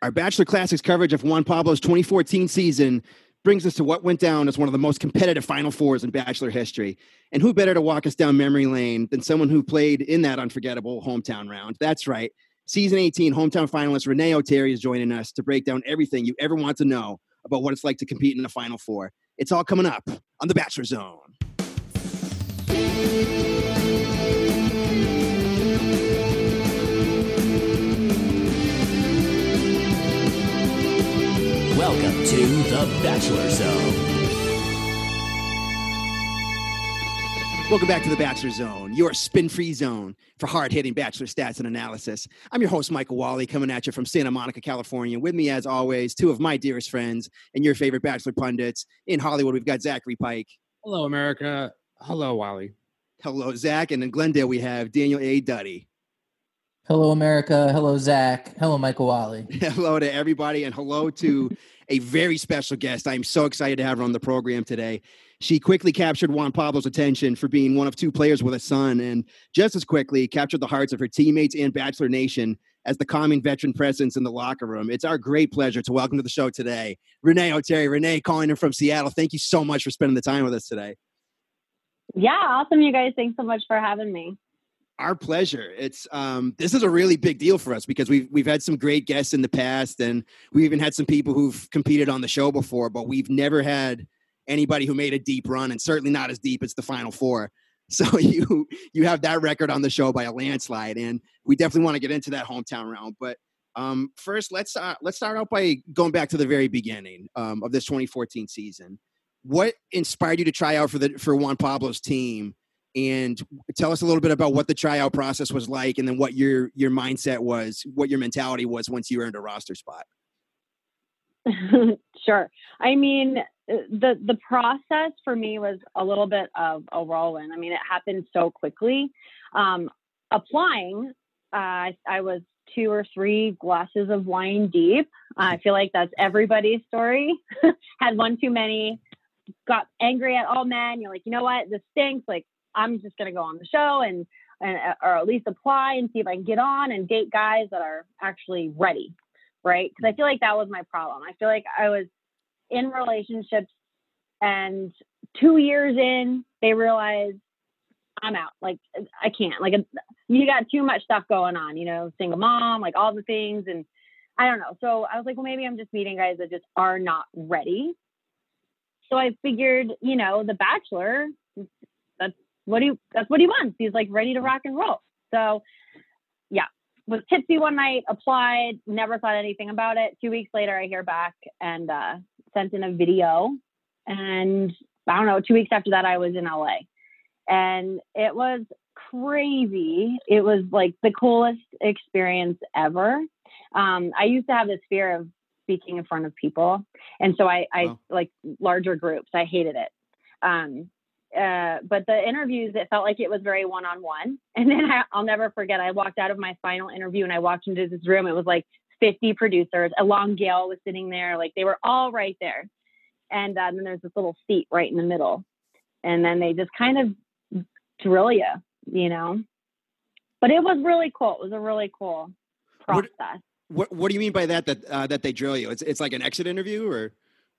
Our Bachelor Classics coverage of Juan Pablo's 2014 season brings us to what went down as one of the most competitive Final Fours in Bachelor history. And who better to walk us down memory lane than someone who played in that unforgettable hometown round? That's right. Season 18 hometown finalist Renee Oteri is joining us to break down everything you ever want to know about what it's like to compete in the Final Four. It's all coming up on The Bachelor Zone. Welcome to The Bachelor Zone. Welcome back to The Bachelor Zone, your spin-free zone for hard-hitting Bachelor stats and analysis. I'm your host, Michael Wally, coming at you from Santa Monica, California. With me, as always, two of my dearest friends and your favorite Bachelor pundits. In Hollywood, we've got Zachary Pike. Hello, America. Hello, Wally. Hello, Zach. And in Glendale, we have Daniel A. Duddy. Hello, America. Hello, Zach. Hello, Michael Wally. Hello to everybody, and hello to a very special guest. I'm so excited to have her on the program today. She quickly captured Juan Pablo's attention for being one of two players with a son, and just as quickly captured the hearts of her teammates and Bachelor Nation as the calming veteran presence in the locker room. It's our great pleasure to welcome to the show today, Renee Oteri. Renee, calling in from Seattle. Thank you so much for spending the time with us today. Yeah, awesome, you guys. Thanks so much for having me. Our pleasure. It's this is a really big deal for us because we've had some great guests in the past, and we even had some people who've competed on the show before, but we've never had anybody who made a deep run, and certainly not as deep as the Final Four. So you have that record on the show by a landslide, and we definitely want to get into that hometown round. But first, let's start out by going back to the very beginning of this 2014 season. What inspired you to try out for Juan Pablo's team? And tell us a little bit about what the tryout process was like, and then what your mindset was, what your mentality was once you earned a roster spot. Sure. I mean, the process for me was a little bit of a whirlwind. I mean, it happened so quickly. Applying, I was 2 or 3 glasses of wine deep. I feel like that's everybody's story. Had one too many, got angry at all men. You're like, you know what? This stinks. Like, I'm just going to go on the show and or at least apply and see if I can get on and date guys that are actually ready, right? Because I feel like that was my problem. I feel like I was in relationships, and 2 years in, they realized I'm out. Like, I can't. Like, you got too much stuff going on, you know, single mom, like all the things. And I don't know. So I was like, well, maybe I'm just meeting guys that just are not ready. So I figured, you know, The Bachelor, that's what he wants. He's like ready to rock and roll. So yeah, was tipsy one night, applied, never thought anything about it. 2 weeks later, I hear back and sent in a video. And I don't know, 2 weeks after that, I was in LA, and it was crazy. It was like the coolest experience ever. I used to have this fear of speaking in front of people. And so I like larger groups. I hated it. But the interviews, it felt like it was very one-on-one. And then I'll never forget, I walked out of my final interview and I walked into this room. It was like 50 producers. Along Gail was sitting there. Like, they were all right there. And then there's this little seat right in the middle. And then they just kind of drill you, you know. But it was really cool. It was a really cool process. What do you mean by that they drill you? It's like an exit interview, or?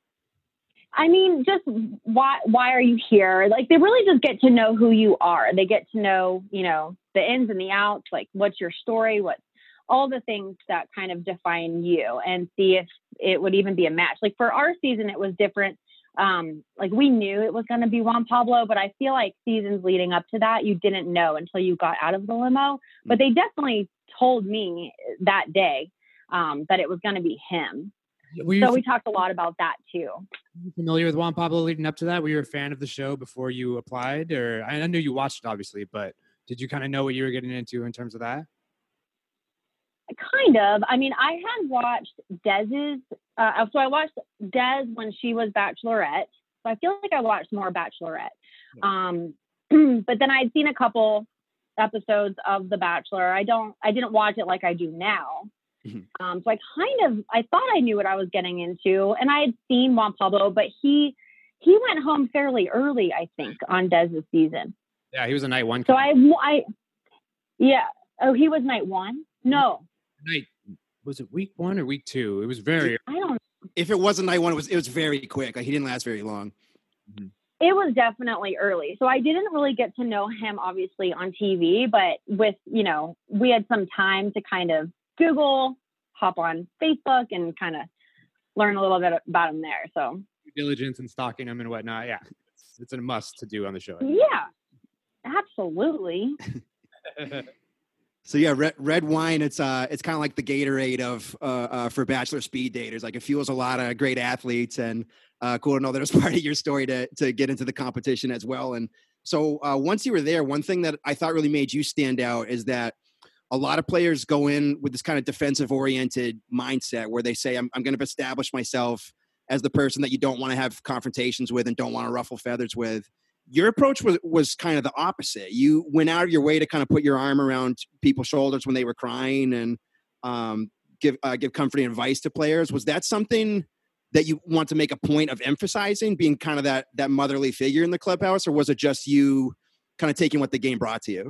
I mean, just why are you here? Like, they really just get to know who you are. They get to know, you know, the ins and the outs, like what's your story, what all the things that kind of define you, and see if it would even be a match. Like, for our season, it was different. Like, we knew it was going to be Juan Pablo, but I feel like seasons leading up to that, you didn't know until you got out of the limo. But they definitely told me that day that it was going to be him. So we talked a lot about that too. Were you familiar with Juan Pablo leading up to that? Were you a fan of the show before you applied? Or I knew you watched it, obviously, but did you kind of know what you were getting into in terms of that? Kind of. I mean, I had watched Dez's. So I watched Dez when she was Bachelorette. So I feel like I watched more Bachelorette. But then I'd seen a couple episodes of The Bachelor. I didn't watch it like I do now. So I thought I knew what I was getting into, and I had seen Juan Pablo, but he went home fairly early, I think, on Dez's season. Yeah, he was a night one. So yeah. Oh, he was night one? No. was it week 1 or week 2? It was very. I don't. If it wasn't night 1, it was very quick. Like, he didn't last very long. It was definitely early. So I didn't really get to know him obviously on TV, but with, we had some time to kind of Google, hop on Facebook and kind of learn a little bit about him there. So Due diligence and stalking him and whatnot. Yeah. It's a must to do on the show. yeah, absolutely. So yeah, red wine. It's kind of like the Gatorade of for bachelor speed daters. Like, it fuels a lot of great athletes, and cool to know that it was part of your story to get into the competition as well. And so once you were there, one thing that I thought really made you stand out is that a lot of players go in with this kind of defensive oriented mindset where they say, I'm going to establish myself as the person that you don't want to have confrontations with and don't want to ruffle feathers with. Your approach was kind of the opposite. You went out of your way to kind of put your arm around people's shoulders when they were crying and give comforting advice to players. Was that something that you want to make a point of emphasizing, being kind of that motherly figure in the clubhouse, or was it just you kind of taking what the game brought to you?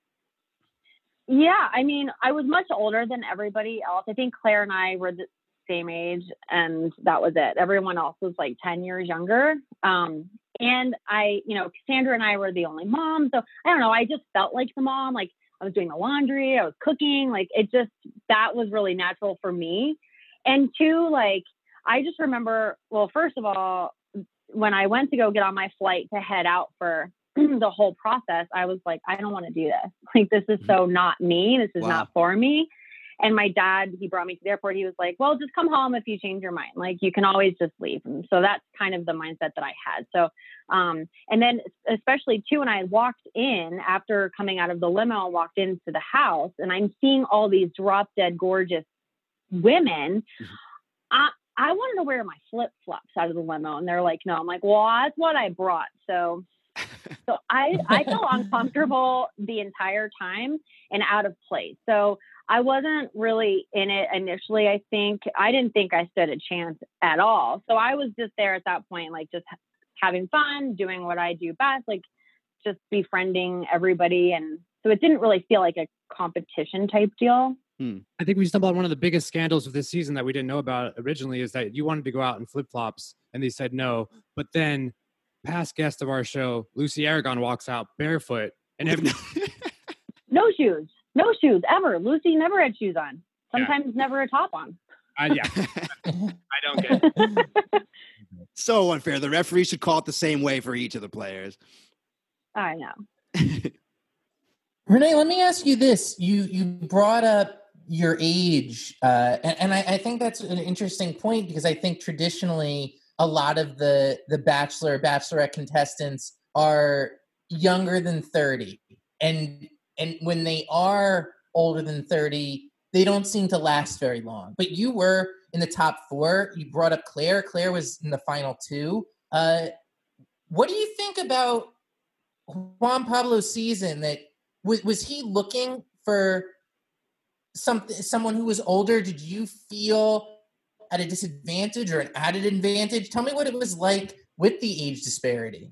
Yeah, I mean, I was much older than everybody else. I think Claire and I were the same age, and that was it. Everyone else was like 10 years younger. And Cassandra and I were the only mom. So I don't know, I just felt like the mom. Like, I was doing the laundry, I was cooking. Like, that was really natural for me. And two, like, I just remember, well, first of all, when I went to go get on my flight to head out for the whole process, I was like, I don't want to do this. Like, this is so not me. This is not for me. And my dad, he brought me to the airport. He was like, well, just come home if you change your mind. Like, you can always just leave. And so that's kind of the mindset that I had. So, and then especially too, when I walked in after coming out of the limo and walked into the house, and I'm seeing all these drop dead gorgeous women, I wanted to wear my flip-flops out of the limo. And they're like, no. I'm like, well, that's what I brought. So I felt uncomfortable the entire time and out of place. So I wasn't really in it initially. I didn't think I stood a chance at all. So I was just there at that point, like, just having fun, doing what I do best, like just befriending everybody. And so it didn't really feel like a competition type deal. I think we stumbled on one of the biggest scandals of this season that we didn't know about originally, is that you wanted to go out in flip-flops and they said no. But then past guest of our show, Lucy Aragon, walks out barefoot and No shoes ever. Lucy never had shoes on. Sometimes never a top on. I don't get it. So unfair. The referee should call it the same way for each of the players. I know. Renee, let me ask you this. You brought up your age, and I think that's an interesting point, because I think traditionally a lot of the Bachelor, Bachelorette contestants are younger than 30. And when they are older than 30, they don't seem to last very long. But you were in the top 4. You brought up Claire. Claire was in the final 2. What do you think about Juan Pablo's season? That was he looking for someone who was older? Did you feel at a disadvantage or an added advantage? Tell me what it was like with the age disparity.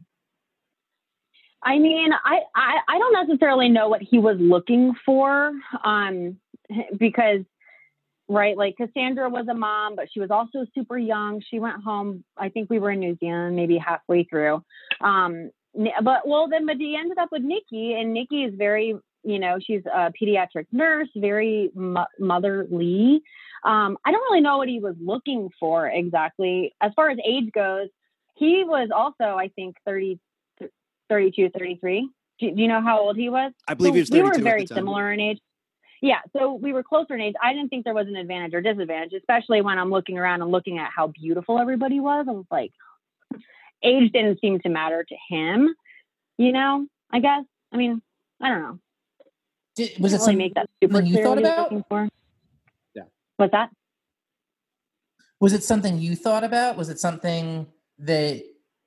I mean, I don't necessarily know what he was looking for, because, right, like Cassandra was a mom, but she was also super young. She went home. I think we were in New Zealand, maybe halfway through. But he ended up with Nikki, and Nikki is very, she's a pediatric nurse, very motherly. I don't really know what he was looking for exactly. As far as age goes, he was also, I think, 32, 33. Do you know how old he was? I believe he was 32. We were very similar in age. Yeah, so we were closer in age. I didn't think there was an advantage or disadvantage, especially when I'm looking around and looking at how beautiful everybody was. I was like, age didn't seem to matter to him, I guess. I mean, I don't know. Was it something make that super you thought about? Yeah. What's that? Was it something you thought about? Was it something that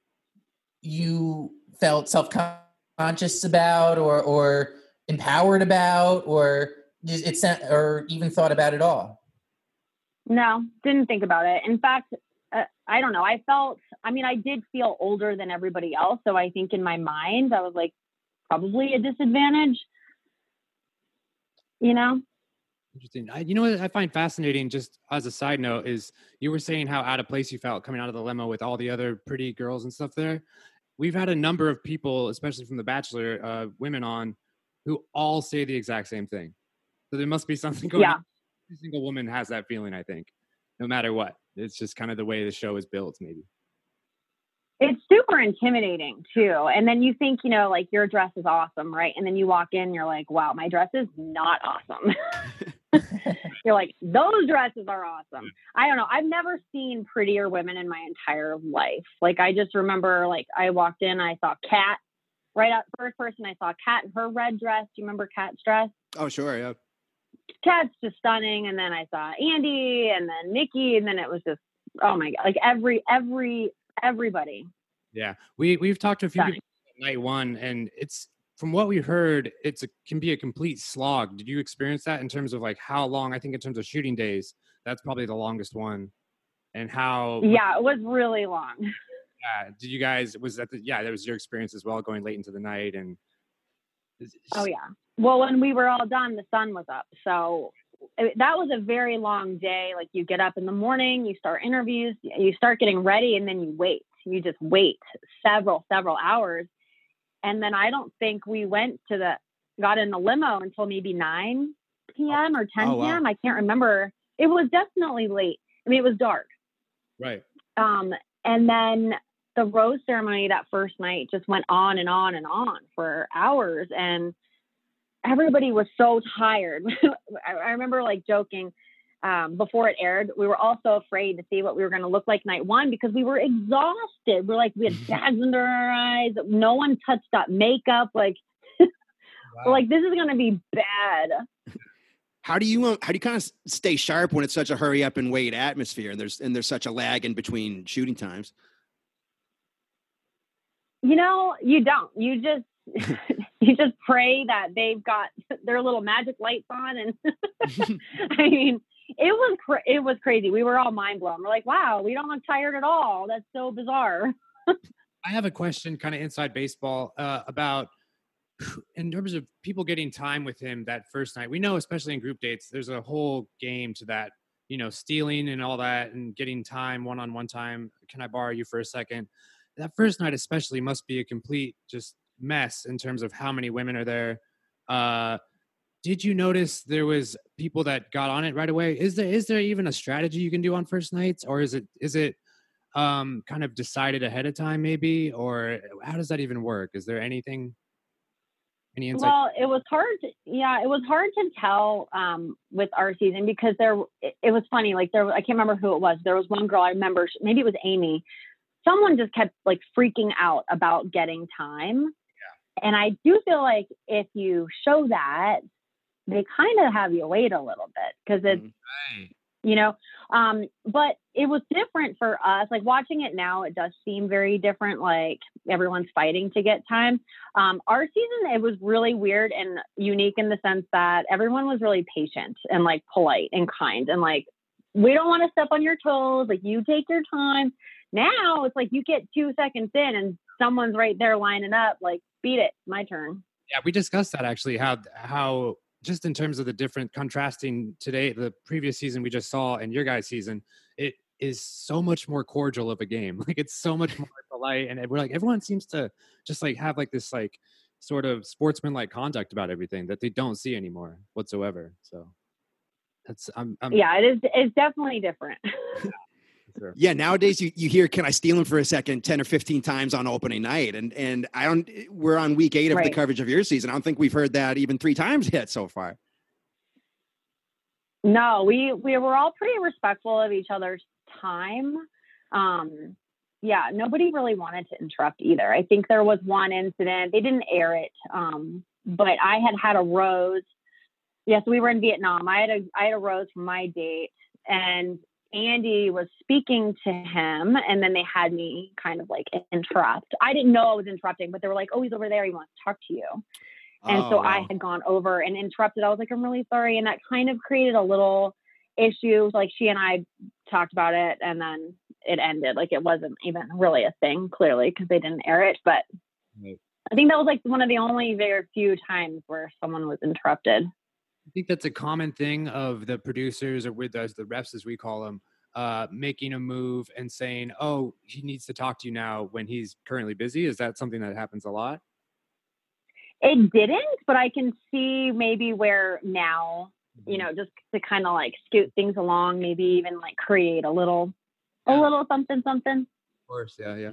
you felt self-conscious about or empowered about, or even thought about it all? No, didn't think about it. In fact, I don't know. I did feel older than everybody else. So I think in my mind, I was like, probably a disadvantage, Interesting. You know what I find fascinating, just as a side note, is you were saying how out of place you felt coming out of the limo with all the other pretty girls and stuff there. We've had a number of people, especially from The Bachelor, women on, who all say the exact same thing. So there must be something going on. Every single woman has that feeling, I think, no matter what. It's just kind of the way the show is built, maybe. It's super intimidating too. And then you think, like your dress is awesome, right? And then you walk in, you're like, wow, my dress is not awesome. You're like, those dresses are awesome. I don't know. I've never seen prettier women in my entire life. Like, I just remember, like, I walked in, I saw Kat right out, first person I saw Kat in her red dress. Do you remember Kat's dress? Oh, sure. Yeah. Kat's just stunning. And then I saw Andy and then Nikki. And then it was just, oh my God, like everybody. Yeah. We've talked to a few people night one, and it's, from what we heard, can be a complete slog. Did you experience that in terms of like how long? I think in terms of shooting days, that's probably the longest one. And how? Yeah, it was really long. Yeah. Did you guys? That was your experience as well, going late into the night and? Oh yeah. Well, when we were all done, the sun was up, so that was a very long day. Like, you get up in the morning, you start interviews, you start getting ready, and then you wait. You just wait several hours. And then I don't think we got in the limo until maybe 9 p.m. or 10 p.m. I can't remember. It was definitely late. I mean, it was dark. Right. And then the rose ceremony that first night just went on and on and on for hours. And everybody was so tired. I remember like joking before it aired, we were also afraid to see what we were going to look like night one because we were exhausted. We had bags under our eyes. No one touched up makeup. Like, wow. We're like, this is going to be bad. How do you kind of stay sharp when it's such a hurry up and wait atmosphere and there's such a lag in between shooting times? You don't. You just pray that they've got their little magic lights on, and I mean, it was crazy. We were all mind blown. We're like, wow, we don't look tired at all. That's so bizarre. I have a question, kind of inside baseball, about in terms of people getting time with him that first night. We know, especially in group dates, there's a whole game to that, stealing and all that, and getting time, one-on-one time. Can I borrow you for a second? That first night especially must be a complete just mess in terms of how many women are there. Did you notice there was people that got on it right away? Is there even a strategy you can do on first nights, or is it kind of decided ahead of time maybe, or how does that even work? Is there any insight? Well, it was hard to tell with our season because it was funny. Like, I can't remember who it was. There was one girl I remember, maybe it was Amy. Someone just kept like freaking out about getting time. Yeah. And I do feel like if you show that, they kind of have you wait a little bit because it's, but it was different for us. Like, watching it now, it does seem very different. Like, everyone's fighting to get time. Our season, it was really weird and unique in the sense that everyone was really patient and like polite and kind and like, we don't want to step on your toes. Like, you take your time. Now it's like you get 2 seconds in and someone's right there lining up. Like, beat it, my turn. Yeah, we discussed that actually. How just in terms of the different contrasting today, the previous season we just saw and your guys' season, it is so much more cordial of a game. Like, it's so much more polite, and we're like, everyone seems to just like have like this like sort of sportsman-like conduct about everything that they don't see anymore whatsoever. So that's it's definitely different. Sure. Yeah, nowadays you hear, "Can I steal him for a second?" 10 or 15 times on opening night, and we're on week 8 of the coverage of your season. I don't think we've heard that even 3 times yet so far. No, we were all pretty respectful of each other's time. Nobody really wanted to interrupt either. I think there was one incident, they didn't air it, but I had a rose. Yes, we were in Vietnam. I had a rose from my date, and Andy was speaking to him, and then they had me kind of like interrupt. I didn't know I was interrupting, but they were like, "Oh, he's over there. He wants to talk to you." And so I had gone over and interrupted. I was like, "I'm really sorry." And that kind of created a little issue. Like, she and I talked about it, and then it ended. Like, it wasn't even really a thing, clearly, because they didn't air it. But I think that was like one of the only very few times where someone was interrupted. I think that's a common thing of the producers, or with us, the refs as we call them, making a move and saying, "Oh, he needs to talk to you now" when he's currently busy. Is that something that happens a lot? It didn't, but I can see maybe where now, just to kind of like scoot things along, maybe even like create a little something. Of course, yeah.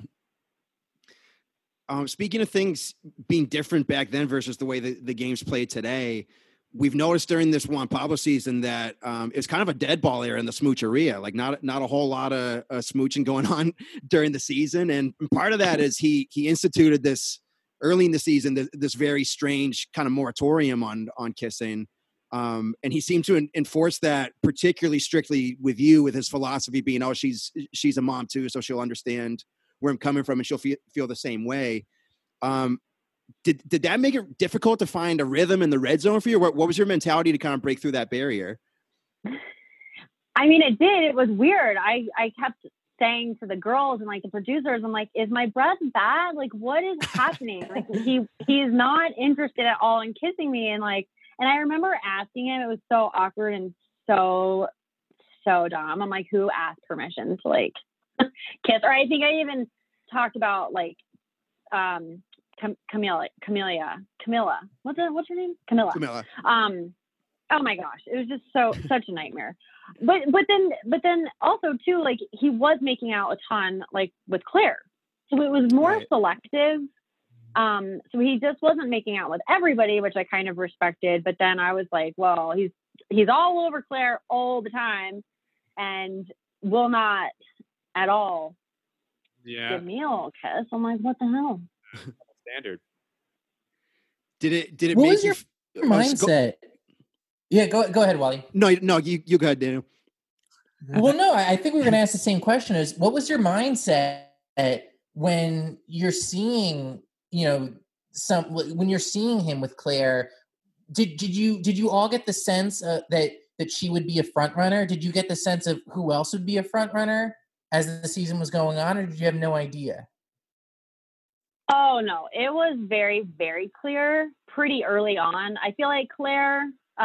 Speaking of things being different back then versus the way the game's played today, we've noticed during this Juan Pablo season that it's kind of a dead ball era in the smoocheria. Like not a whole lot of smooching going on during the season, and part of that is he instituted this early in the season, this very strange kind of moratorium on kissing, and he seemed to enforce that particularly strictly with you, with his philosophy being, "Oh, she's a mom too, so she'll understand where I'm coming from, and she'll feel the same way." Did that make it difficult to find a rhythm in the red zone for you? What was your mentality to kind of break through that barrier? I mean, it did. It was weird. I kept saying to the girls and like the producers, I'm like, is my breath bad? Like, what is happening? Like he's not interested at all in kissing me. And I remember asking him, it was so awkward and so dumb. I'm like, who asked permission to like kiss? Or I think I even talked about like, Camilla. What's her name? Camilla. Oh my gosh, it was just such a nightmare. But then also too, like he was making out a ton like with Claire, so it was more selective. So he just wasn't making out with everybody, which I kind of respected. But then I was like, well, he's all over Claire all the time, and will not at all give me a little kiss. I'm like, what the hell? Standard. Did it what make was your mindset? Yeah, go ahead, Wally. No, you go ahead, Daniel. Well, no, I think we were going to ask the same question: is what was your mindset when you're seeing, when you're seeing him with Claire? Did you all get the sense that she would be a front runner? Did you get the sense of who else would be a front runner as the season was going on, or did you have no idea? Oh no, it was very, very clear pretty early on. I feel like Claire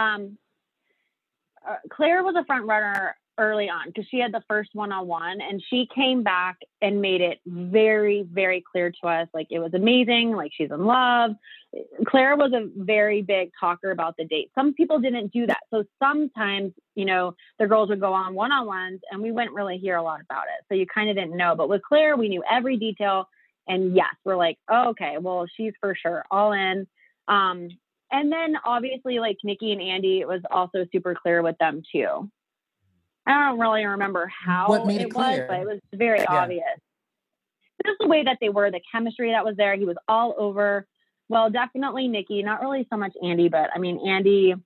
was a front runner early on because she had the first one-on-one, and she came back and made it very, very clear to us. Like it was amazing. Like she's in love. Claire was a very big talker about the date. Some people didn't do that. So sometimes, the girls would go on one-on-ones and we wouldn't really hear a lot about it. So you kind of didn't know, but with Claire, we knew every detail. And yes, we're like, oh, okay, well, she's for sure all in. And then obviously like Nikki and Andy, it was also super clear with them too. I don't really remember how what made it was, but it was very obvious. Just the way that they were, the chemistry that was there. He was all over. Well, definitely Nikki, not really so much Andy, but I mean, Andy's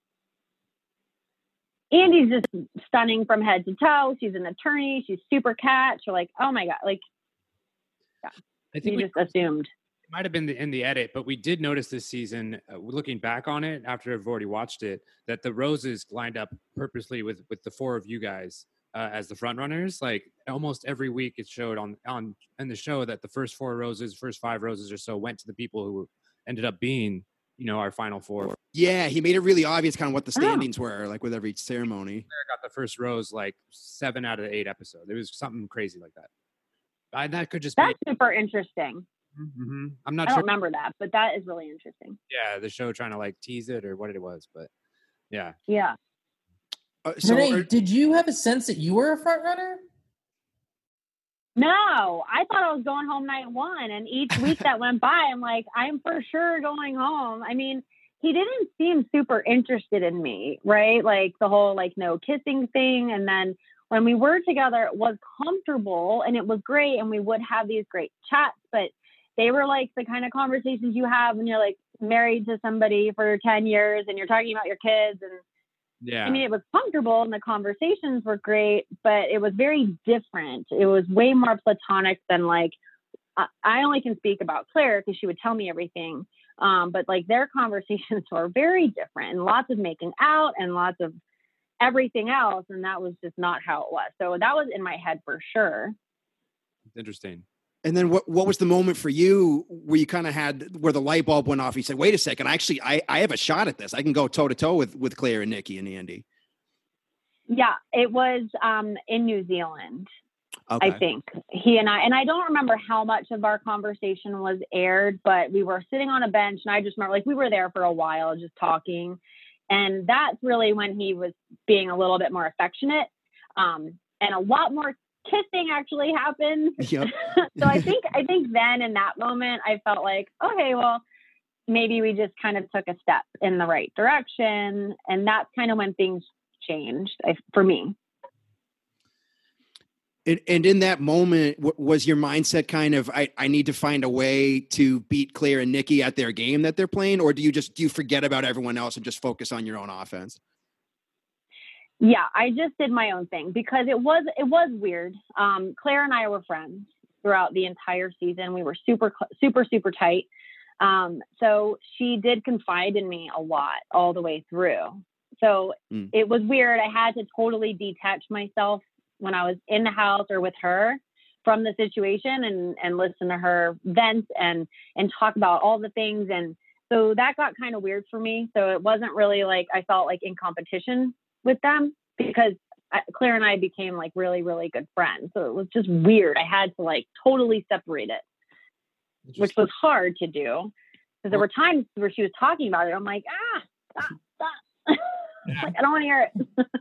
just stunning from head to toe. She's an attorney. She's super cat. You're like, oh my God. Like, yeah. I think we just assumed. It might have been in the edit, but we did notice this season, looking back on it after I've already watched it, that the roses lined up purposely with the four of you guys as the front runners. Like almost every week it showed on in the show that the first first 5 roses or so went to the people who ended up being, our final 4. Yeah, he made it really obvious kind of what the standings were, like with every ceremony. Claire got the first rose like 7 out of 8 episodes. It was something crazy like that. That could just That's super interesting. Mm-hmm. I don't remember that, but that is really interesting. Yeah, the show trying to like tease it or what it was, but yeah. Yeah. Renee, did you have a sense that you were a front runner? No, I thought I was going home night 1, and each week that went by, I'm like, I'm for sure going home. I mean, he didn't seem super interested in me, right? Like the whole like no kissing thing, and then when we were together, it was comfortable and it was great, and we would have these great chats, but they were like the kind of conversations you have when you're like married to somebody for 10 years and you're talking about your kids. And yeah, I mean, it was comfortable and the conversations were great, but it was very different. It was way more platonic than like, I only can speak about Claire because she would tell me everything. But like their conversations were very different, and lots of making out and lots of everything else. And that was just not how it was. So that was in my head for sure. It's interesting. And then what was the moment for you where you kind of where the light bulb went off? You said, wait a second, I have a shot at this. I can go toe to toe with Claire and Nikki and Andy. Yeah, it was in New Zealand. Okay. I think he and I don't remember how much of our conversation was aired, but we were sitting on a bench and I just remember we were there for a while just talking. And that's really when he was being a little bit more affectionate. And a lot more kissing actually happened. Yep. So I think then in that moment, I felt like, okay, well, maybe we just kind of took a step in the right direction. And that's kind of when things changed for me. And in that moment, was your mindset kind of, I need to find a way to beat Claire and Nikki at their game that they're playing? Or do you forget about everyone else and just focus on your own offense? Yeah, I just did my own thing because it was weird. Claire and I were friends throughout the entire season. We were super, super, super tight. So she did confide in me a lot all the way through. So it was weird. I had to totally detach myself when I was in the house or with her from the situation and listen to her vent and talk about all the things. And so that got kind of weird for me. So it wasn't really I felt in competition with them because Claire and I became really, really good friends. So it was just weird. I had to totally separate it, which was hard to do because there were times where she was talking about it. I'm like, stop. I don't want to hear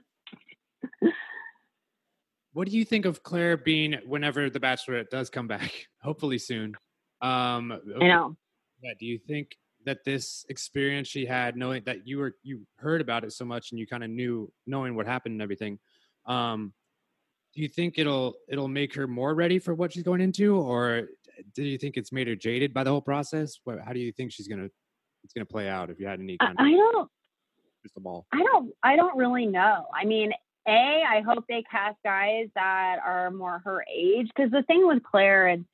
it. What do you think of Claire being whenever The Bachelorette does come back? Hopefully soon. I know. Yeah, do you think that this experience she had, knowing that you heard about it so much and you kind of knowing what happened and everything, do you think it'll make her more ready for what she's going into, or do you think it's made her jaded by the whole process? How do you think it's gonna play out? If you had any kind of crystal ball. I don't really know. I mean, I hope they cast guys that are more her age, because the thing with Claire and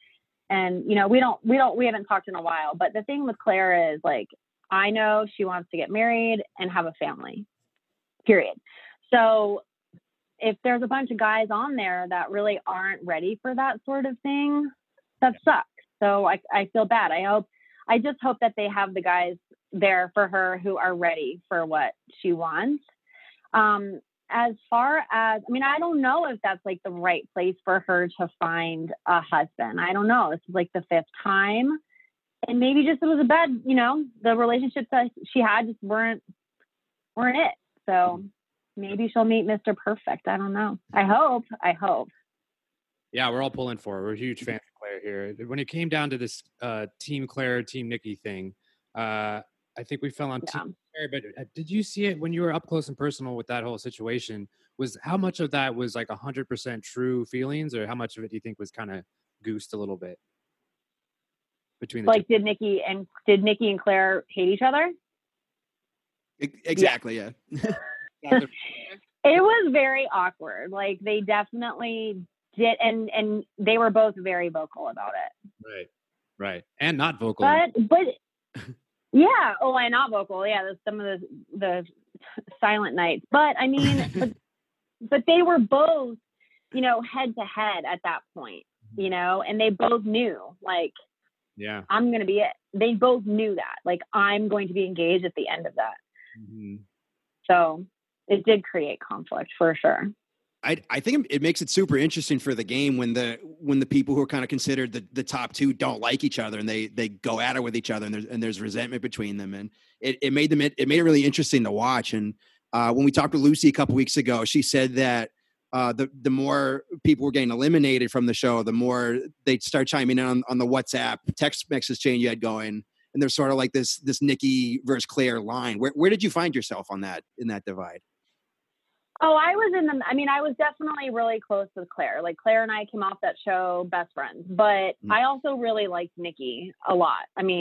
we haven't talked in a while, but the thing with Claire is I know she wants to get married and have a family, period. So if there's a bunch of guys on there that really aren't ready for that sort of thing, that sucks. So I feel bad. I just hope that they have the guys there for her who are ready for what she wants. As far as, I don't know if that's the right place for her to find a husband. I don't know. This is the 5th time. And maybe just it was a bad, the relationships that she had just weren't it. So maybe she'll meet Mr. Perfect. I don't know. I hope. Yeah, we're all pulling for her. We're huge fans of Claire here. When it came down to this Team Claire, Team Nikki thing, I think we fell on Team Claire, but did you see it when you were up close and personal with that whole situation? How much of that was 100% true feelings, or how much of it do you think was kind of goosed a little bit between the two? Did Nikki and Claire hate each other? Exactly. Yeah. It was very awkward. They definitely did. And they were both very vocal about it. Right. And not vocal. But yeah. Oh, and not vocal. Yeah. Some of the silent nights, but but they were both, head to head at that point, and they both knew yeah, I'm going to be it. They both knew that I'm going to be engaged at the end of that. Mm-hmm. So it did create conflict for sure. I think it makes it super interesting for the game when the people who are kind of considered the top two don't like each other and they go at it with each other and there's resentment between them, and it made it really interesting to watch. And when we talked to Lucy a couple weeks ago, she said that the more people were getting eliminated from the show, the more they'd start chiming in on the WhatsApp text message chain you had going, and there's sort of this Nikki versus Claire line. Where did you find yourself in that divide? Oh, I was definitely really close with Claire. Claire and I came off that show best friends, but I also really liked Nikki a lot.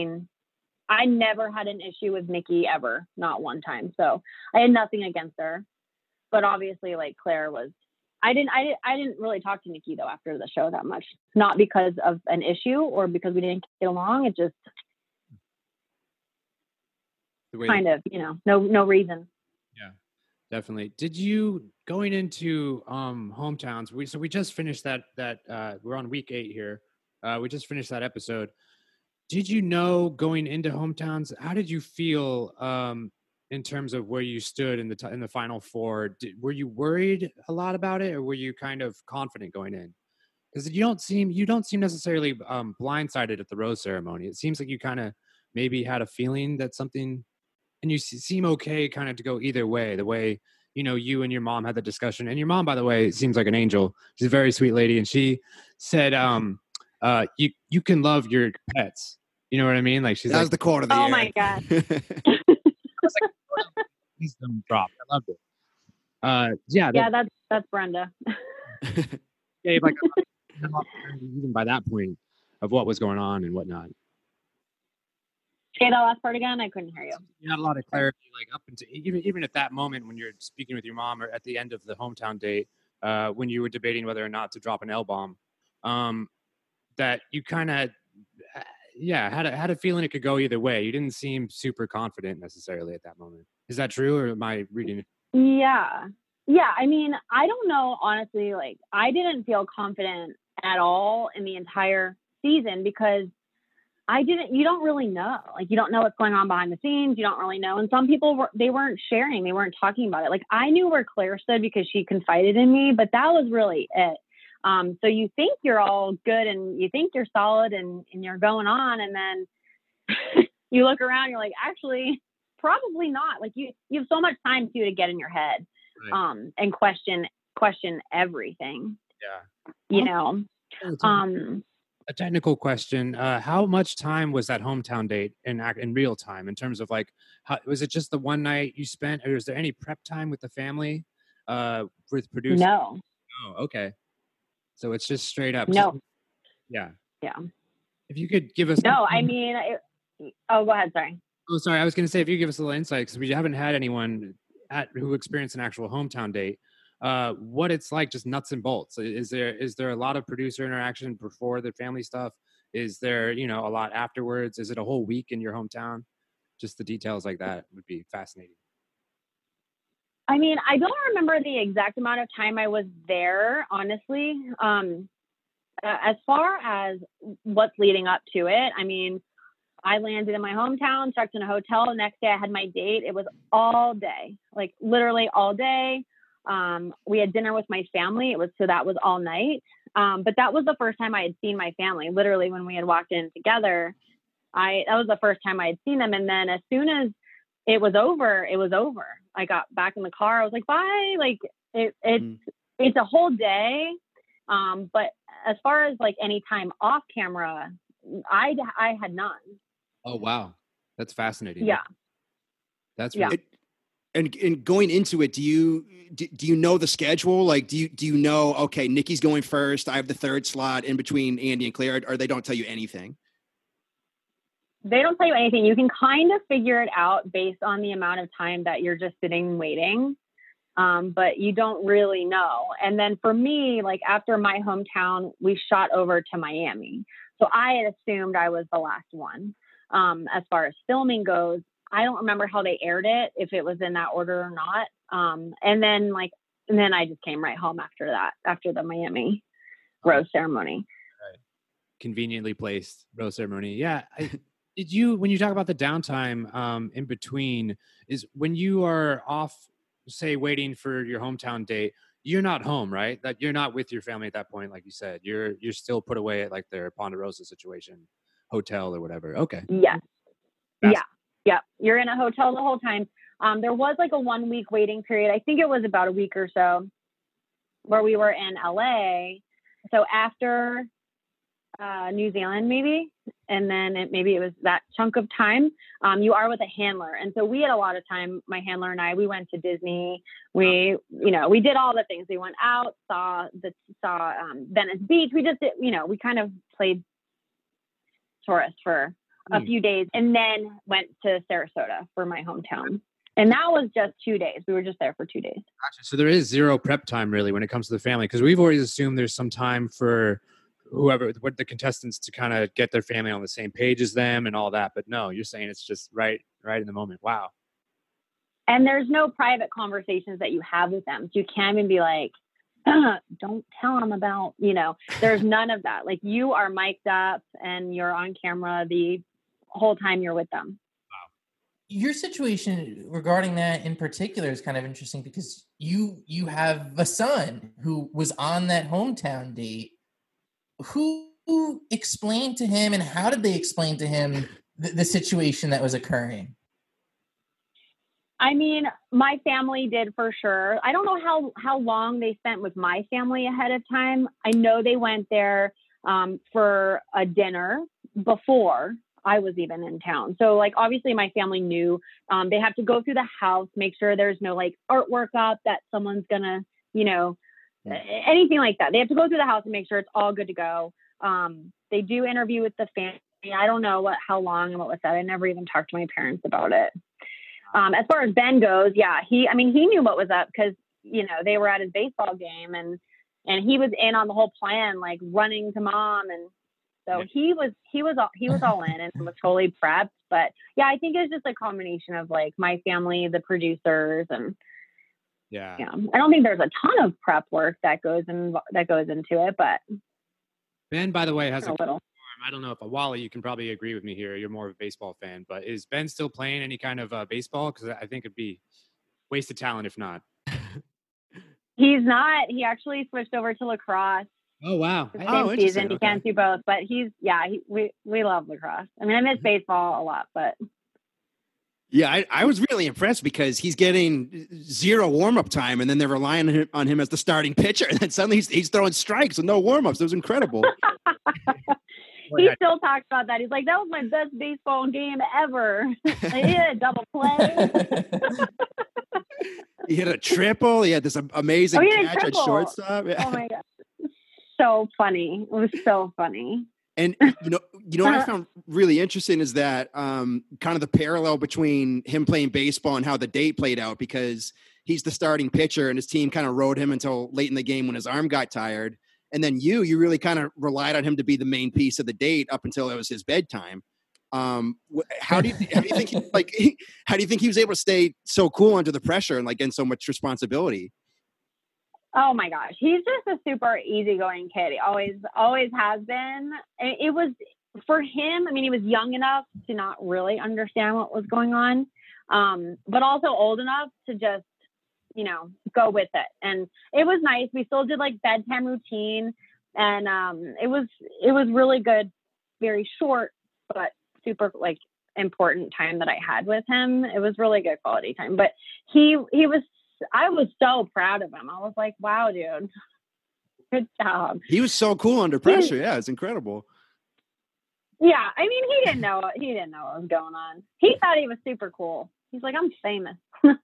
I never had an issue with Nikki ever, not one time. So I had nothing against her, but obviously Claire was, I didn't really talk to Nikki though after the show that much, not because of an issue or because we didn't get along. It just kind of, no reason. Yeah. Definitely. Did you, going into hometowns, we just finished that we're on week 8 here. We just finished that episode. Did you know going into hometowns? How did you feel in terms of where you stood in the final four? Were you worried a lot about it, or were you kind of confident going in? Because you don't seem necessarily blindsided at the rose ceremony. It seems like you kind of maybe had a feeling that something, and you seem okay kind of to go either way. The way you and your mom had the discussion, and your mom, by the way, seems like an angel. She's a very sweet lady, and she said, you can love your pets. You know what I mean? Like that was the quote of the Oh year. my God. Wisdom drop. I loved it. That's Brenda. Gave like even by that point of what was going on and whatnot. Say that last part again. I couldn't hear you. You had a lot of clarity, like up until even at that moment when you're speaking with your mom, or at the end of the hometown date, when you were debating whether or not to drop an L-bomb, that you kind of had a feeling it could go either way. You didn't seem super confident necessarily at that moment. Is that true, or am I reading it? Yeah. I mean, I don't know, honestly. Like, I didn't feel confident at all in the entire season because you don't really know. Like, you don't know what's going on behind the scenes. You don't really know. And some people they weren't sharing. They weren't talking about it. Like, I knew where Claire stood because she confided in me, but that was really it. So you think you're all good and you think you're solid and you're going on. And then you look around, you're like, actually, probably not. Like, you have so much time to get in your head, right. And question everything. Yeah. A technical question. How much time was that hometown date in real time in terms of like, was it just the one night you spent, or is there any prep time with the family, with producers? No. Oh, okay. So it's just straight up. No. Yeah. Yeah. If you could give us. No, I mean, go ahead. Sorry. Oh, sorry. I was going to say, if you give us a little insight, because we haven't had anyone who experienced an actual hometown date, what it's like, just nuts and bolts. Is there a lot of producer interaction before the family stuff? Is there, a lot afterwards? Is it a whole week in your hometown? Just the details like that would be fascinating. I mean, I don't remember the exact amount of time I was there, honestly. As far as what's leading up to it, I mean, I landed in my hometown, checked in a hotel. The next day I had my date. It was all day, like literally all day. We had dinner with my family. That was all night. But that was the first time I had seen my family. Literally, when we had walked in together, that was the first time I had seen them. And then as soon as it was over, it was over. I got back in the car. I was like, bye. Like it's a whole day. But as far as like any time off camera, I had none. Oh, wow. That's fascinating. Yeah. That's really And going into it, do you know the schedule? Like, do you know, okay, Nikki's going first, I have the third slot in between Andy and Claire, or they don't tell you anything? They don't tell you anything. You can kind of figure it out based on the amount of time that you're just sitting waiting. But you don't really know. And then for me, like after my hometown, we shot over to Miami. So I had assumed I was the last one. As far as filming goes, I don't remember how they aired it, if it was in that order or not. And then I just came right home after that, after the Miami rose ceremony. Right. Conveniently placed rose ceremony. Yeah. When you talk about the downtime in between, is when you are off, say, waiting for your hometown date, you're not home, right? That you're not with your family at that point, like you said. You're still put away at like their Ponderosa situation, hotel or whatever. Okay. Yes. Yeah. You're in a hotel the whole time. There was like a 1 week waiting period. I think it was about a week or so where we were in LA. So after New Zealand, maybe, and then maybe it was that chunk of time, you are with a handler. And so we had a lot of time, my handler and I, we went to Disney. We did all the things. We went out, saw Venice Beach. We just did, we kind of played tourist for a few days and then went to Sarasota for my hometown. And that was just 2 days. We were just there for 2 days. Gotcha. So there is zero prep time really when it comes to the family, because we've always assumed there's some time for what the contestants to kind of get their family on the same page as them and all that. But no, you're saying it's just right in the moment. Wow. And there's no private conversations that you have with them. So you can't even be like, don't tell them about, there's none of that. Like, you are mic'd up and you're on camera the whole time you're with them. Your situation regarding that in particular is kind of interesting because you have a son who was on that hometown date. Who explained to him, and how did they explain to him the situation that was occurring? I mean, my family did for sure. I don't know how long they spent with my family ahead of time. I know they went there for a dinner before I was even in town. So, like, obviously my family knew. They have to go through the house, make sure there's no like artwork up that someone's gonna, anything like that. They have to go through the house and make sure it's all good to go. They do interview with the family. I don't know how long and what was said. I never even talked to my parents about it. As far as Ben goes, yeah, he knew what was up because, they were at his baseball game and he was in on the whole plan, like running to mom. And so he was all in and was totally prepped. But yeah, I think it's just a combination of like my family, the producers, and yeah, I don't think there's a ton of prep work that goes into it, but Ben, by the way, has a little. I don't know if Wally, you can probably agree with me here. You're more of a baseball fan, but is Ben still playing any kind of baseball? Because I think it'd be wasted talent if not. He's not. He actually switched over to lacrosse. Oh wow! Season. He can't do both, but we love lacrosse. I mean, I miss baseball a lot, but yeah, I was really impressed because he's getting zero warm-up time, and then they're relying on him as the starting pitcher, and then suddenly he's throwing strikes with no warm-ups. It was incredible. He still talks about that. He's like, that was my best baseball game ever. He hit a double play. He hit a triple. He had this amazing catch at shortstop. Yeah. Oh my God. So funny. It was so funny. And what I found really interesting is that kind of the parallel between him playing baseball and how the date played out, because he's the starting pitcher and his team kind of rode him until late in the game when his arm got tired. And then you really kind of relied on him to be the main piece of the date up until it was his bedtime. How do you think he was able to stay so cool under the pressure and like getting so much responsibility? Oh my gosh. He's just a super easygoing kid. He always has been. It was for him. I mean, he was young enough to not really understand what was going on. But also old enough to just, go with it. And it was nice. We still did like bedtime routine, and it was really good, very short, but super like important time that I had with him. It was really good quality time, but I was so proud of him. I was like, wow, dude, good job. He was so cool under pressure. Yeah. It's incredible. Yeah. I mean, he didn't know what was going on. He thought he was super cool. He's like, I'm famous.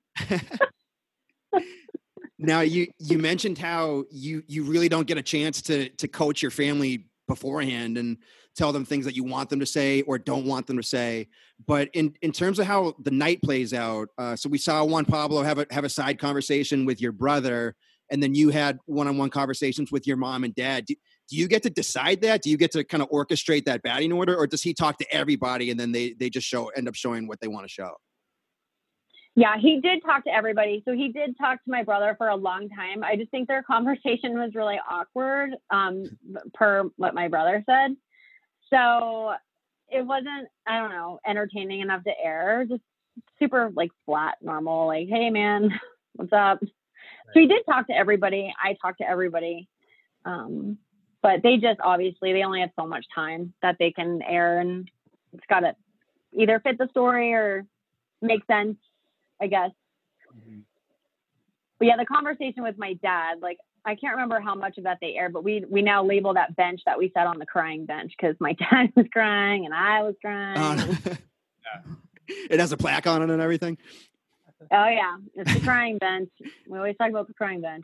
Now you mentioned how you really don't get a chance to coach your family beforehand and tell them things that you want them to say or don't want them to say. But in terms of how the night plays out, so we saw Juan Pablo have a side conversation with your brother, and then you had one-on-one conversations with your mom and dad. Do you get to decide that? Do you get to kind of orchestrate that batting order, or does he talk to everybody and then they just end up showing what they want to show? Yeah, he did talk to everybody. So he did talk to my brother for a long time. I just think their conversation was really awkward, per what my brother said. So it wasn't, I don't know, entertaining enough to air. Just super like flat, normal, like, hey man, what's up? Right. So he did talk to everybody. I talked to everybody. But they just obviously they only have so much time that they can air, and it's got to either fit the story or make sense, I guess. Mm-hmm. But yeah, the conversation with my dad, like I can't remember how much of that they aired, but we now label that bench that we sat on the crying bench because my dad was crying and I was crying. It has a plaque on it and everything. Oh yeah, it's the crying bench. We always talk about the crying bench.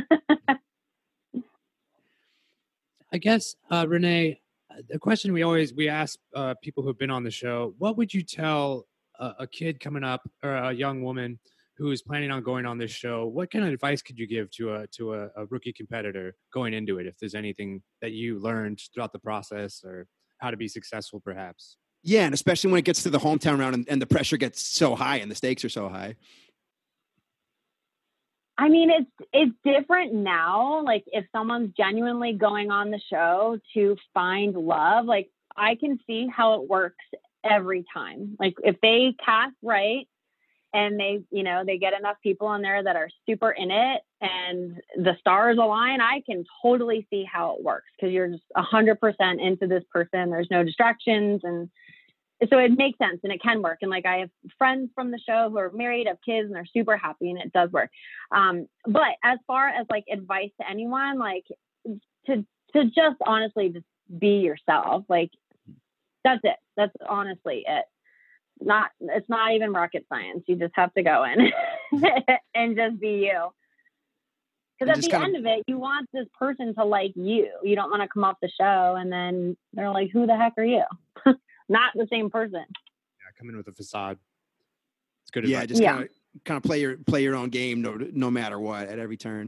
I guess, Renee, the question we ask people who've been on the show: what would you tell a kid coming up or a young woman who is planning on going on this show? What kind of advice could you give to a rookie competitor going into it? If there's anything that you learned throughout the process or how to be successful, perhaps. Yeah, and especially when it gets to the hometown round and the pressure gets so high and the stakes are so high. I mean, it's different now. Like if someone's genuinely going on the show to find love, like I can see how it works every time. Like if they cast right and they get enough people on there that are super in it and the stars align, I can totally see how it works because you're just 100% into this person. There's no distractions. And so it makes sense and it can work. And like I have friends from the show who are married, have kids, and they're super happy and it does work. But as far as like advice to anyone, like to just honestly just be yourself. Like that's it. That's honestly it. It's not even rocket science. You just have to go in and just be you. Because at the end of it, you want this person to like you. You don't want to come off the show and then they're like, who the heck are you? Not the same person. Yeah, come in with a facade. It's good. Yeah, advice. just kind of play your own game, no matter what, at every turn.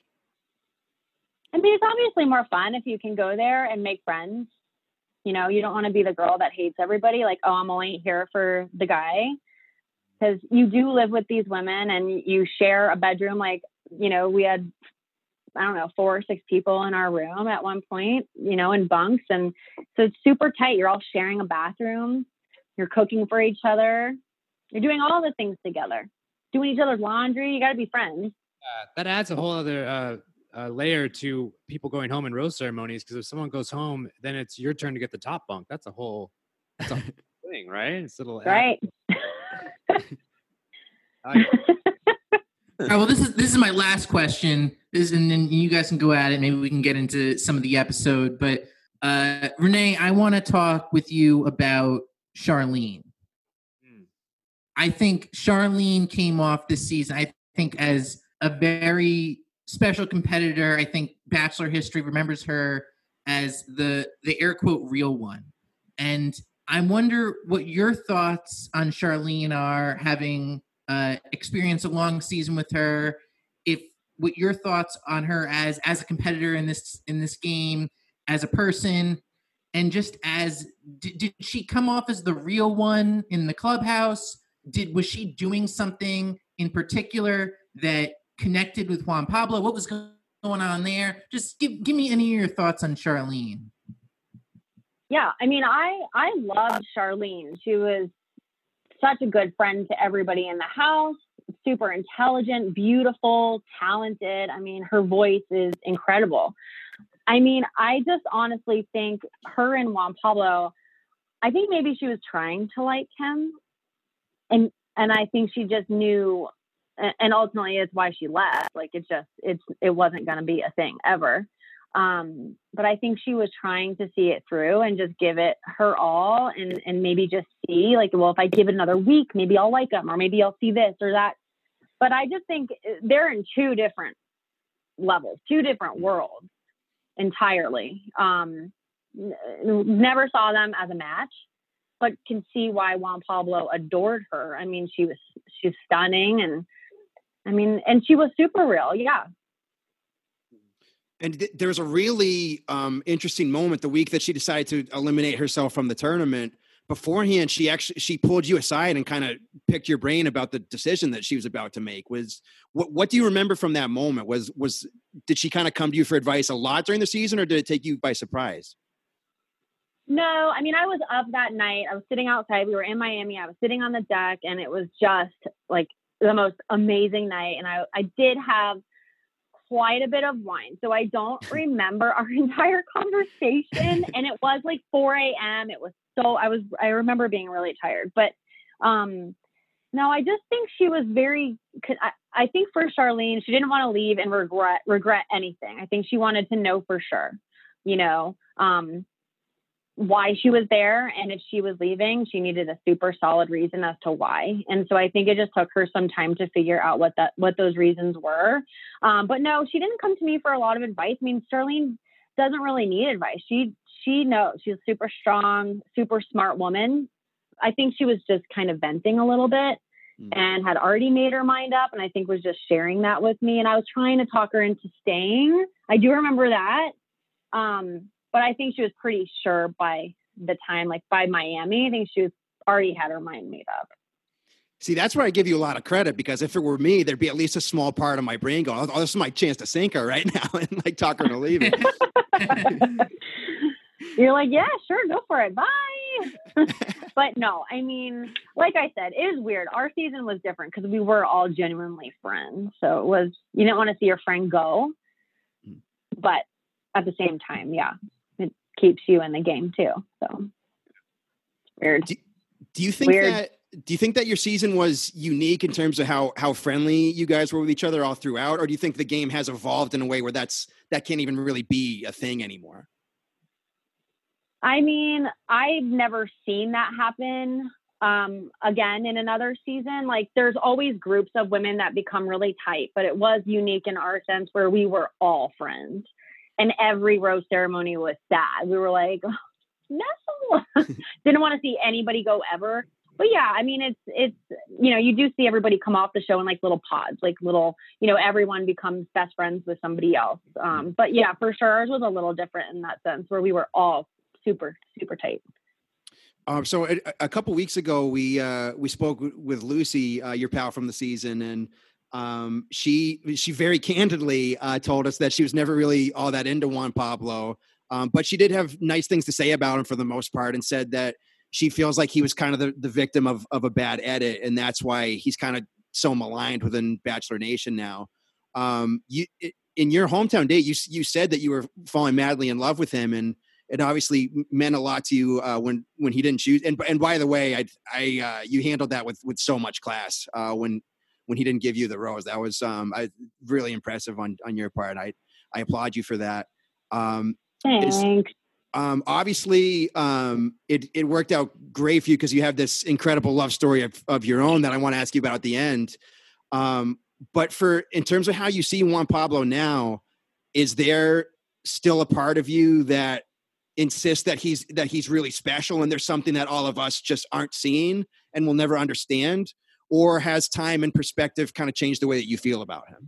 I mean, it's obviously more fun if you can go there and make friends. You know, you don't want to be the girl that hates everybody. Like, oh, I'm only here for the guy. Because you do live with these women and you share a bedroom. Like, you know, we had, I don't know, 4 or 6 people in our room at one point, you know, in bunks. And so it's super tight. You're all sharing a bathroom. You're cooking for each other. You're doing all the things together. Doing each other's laundry. You got to be friends. That adds a whole other layer to people going home in rose ceremonies, because if someone goes home, then it's your turn to get the top bunk. That's a whole thing, right? It's a little right. All right, well, this is my last question. And then you guys can go at it. Maybe we can get into some of the episode. But Renee, I want to talk with you about Charlene. I think Charlene came off this season, I think, as a very special competitor. I think Bachelor history remembers her as the air quote real one. And I wonder what your thoughts on Charlene are, having experienced a long season with her. What your thoughts on her as a competitor in this game, as a person, and just as did she come off as the real one in the clubhouse? Was she doing something in particular that connected with Juan Pablo? What was going on there? Just give me any of your thoughts on Charlene. Yeah, I mean, I loved Charlene. She was such a good friend to everybody in the house, super intelligent, beautiful, talented. I mean, her voice is incredible. I mean, I just honestly think her and Juan Pablo, I think maybe she was trying to like him. And I think she just knew, and ultimately it's why she left. Like it wasn't going to be a thing ever. But I think she was trying to see it through and just give it her all and maybe just see like, well, if I give it another week, maybe I'll like him, or maybe I'll see this or that. But I just think they're in 2 different levels, 2 different worlds entirely. Never saw them as a match, but can see why Juan Pablo adored her. I mean, she's stunning, and she was super real. Yeah. And there was a really interesting moment the week that she decided to eliminate herself from the tournament. Beforehand, she pulled you aside and kind of picked your brain about the decision that she was about to make. What do you remember from that moment? Did she kind of come to you for advice a lot during the season, or did it take you by surprise? No, I mean, I was up that night. I was sitting outside. We were in Miami. I was sitting on the deck, and it was just like the most amazing night. And I did have quite a bit of wine. So I don't remember our entire conversation. And it was like 4 a.m. It was I remember being really tired. But no, I just think she was I think for Charlene, she didn't want to leave and regret anything. I think she wanted to know for sure, you know, why she was there. And if she was leaving, she needed a super solid reason as to why. And so I think it just took her some time to figure out what those reasons were. But no, she didn't come to me for a lot of advice. I mean, Charlene doesn't really need advice. She knows. She's a super strong, super smart woman. I think she was just kind of venting a little bit and had already made her mind up. And I think was just sharing that with me. And I was trying to talk her into staying. I do remember that. But I think she was pretty sure by the time, like by Miami, I think she already had her mind made up. See, that's where I give you a lot of credit, because if it were me, there'd be at least a small part of my brain going, oh, this is my chance to sink her right now and like talk her to leave it. You're like, yeah, sure, go for it. Bye. But no, I mean, like I said, it is weird. Our season was different because we were all genuinely friends. So it was, you didn't want to see your friend go, but at the same time, yeah, it keeps you in the game too. So weird. Do you think that your season was unique in terms of how friendly you guys were with each other all throughout? Or do you think the game has evolved in a way where that can't even really be a thing anymore? I mean, I've never seen that happen again in another season. Like, there's always groups of women that become really tight, but it was unique in our sense where we were all friends, and every rose ceremony was sad. We were like, no, didn't want to see anybody go ever. But yeah, I mean, it's, you know, you do see everybody come off the show in like little pods, like little, you know, everyone becomes best friends with somebody else. But yeah, for sure, ours was a little different in that sense where we were all super, super tight. So a couple weeks ago, we spoke with Lucy, your pal from the season, and she very candidly told us that she was never really all that into Juan Pablo, but she did have nice things to say about him for the most part, and said that she feels like he was kind of the victim of a bad edit, and that's why he's kind of so maligned within Bachelor Nation now. In your hometown date, you said that you were falling madly in love with him, and it obviously meant a lot to you when he didn't choose. And by the way, you handled that with so much class when he didn't give you the rose. That was really impressive on your part. I applaud you for that. Thanks. Obviously, it worked out great for you because you have this incredible love story of your own that I want to ask you about at the end. But in terms of how you see Juan Pablo now, is there still a part of you that insists that he's really special and there's something that all of us just aren't seeing and will never understand? Or has time and perspective kind of changed the way that you feel about him?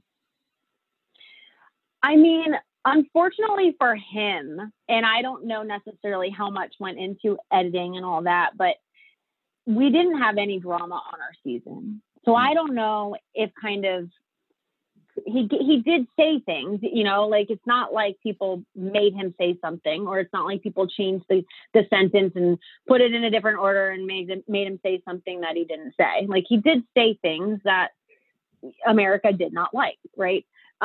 I mean, unfortunately for him, and I don't know necessarily how much went into editing and all that, but we didn't have any drama on our season. So I don't know if kind of he did say things, you know, like it's not like people made him say something, or it's not like people changed the sentence and put it in a different order and made him say something that he didn't say. Like, he did say things that America did not like, right?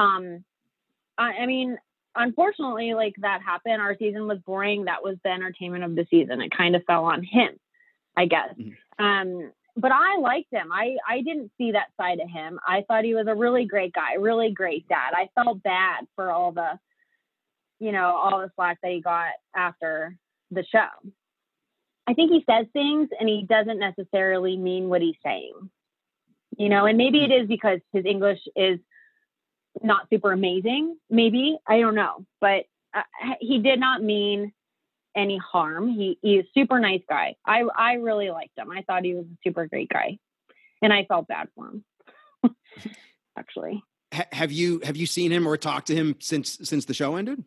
I mean, unfortunately, like, that happened. Our season was boring. That was the entertainment of the season. It kind of fell on him, I guess. Mm-hmm. But I liked him. I didn't see that side of him. I thought he was a really great guy, really great dad. I felt bad for all the slack that he got after the show. I think he says things and he doesn't necessarily mean what he's saying, you know, and maybe it is because his English is not super amazing. Maybe, I don't know, but he did not mean any harm. He is a super nice guy. I really liked him. I thought he was a super great guy, and I felt bad for him. Actually, have you seen him or talked to him since the show ended?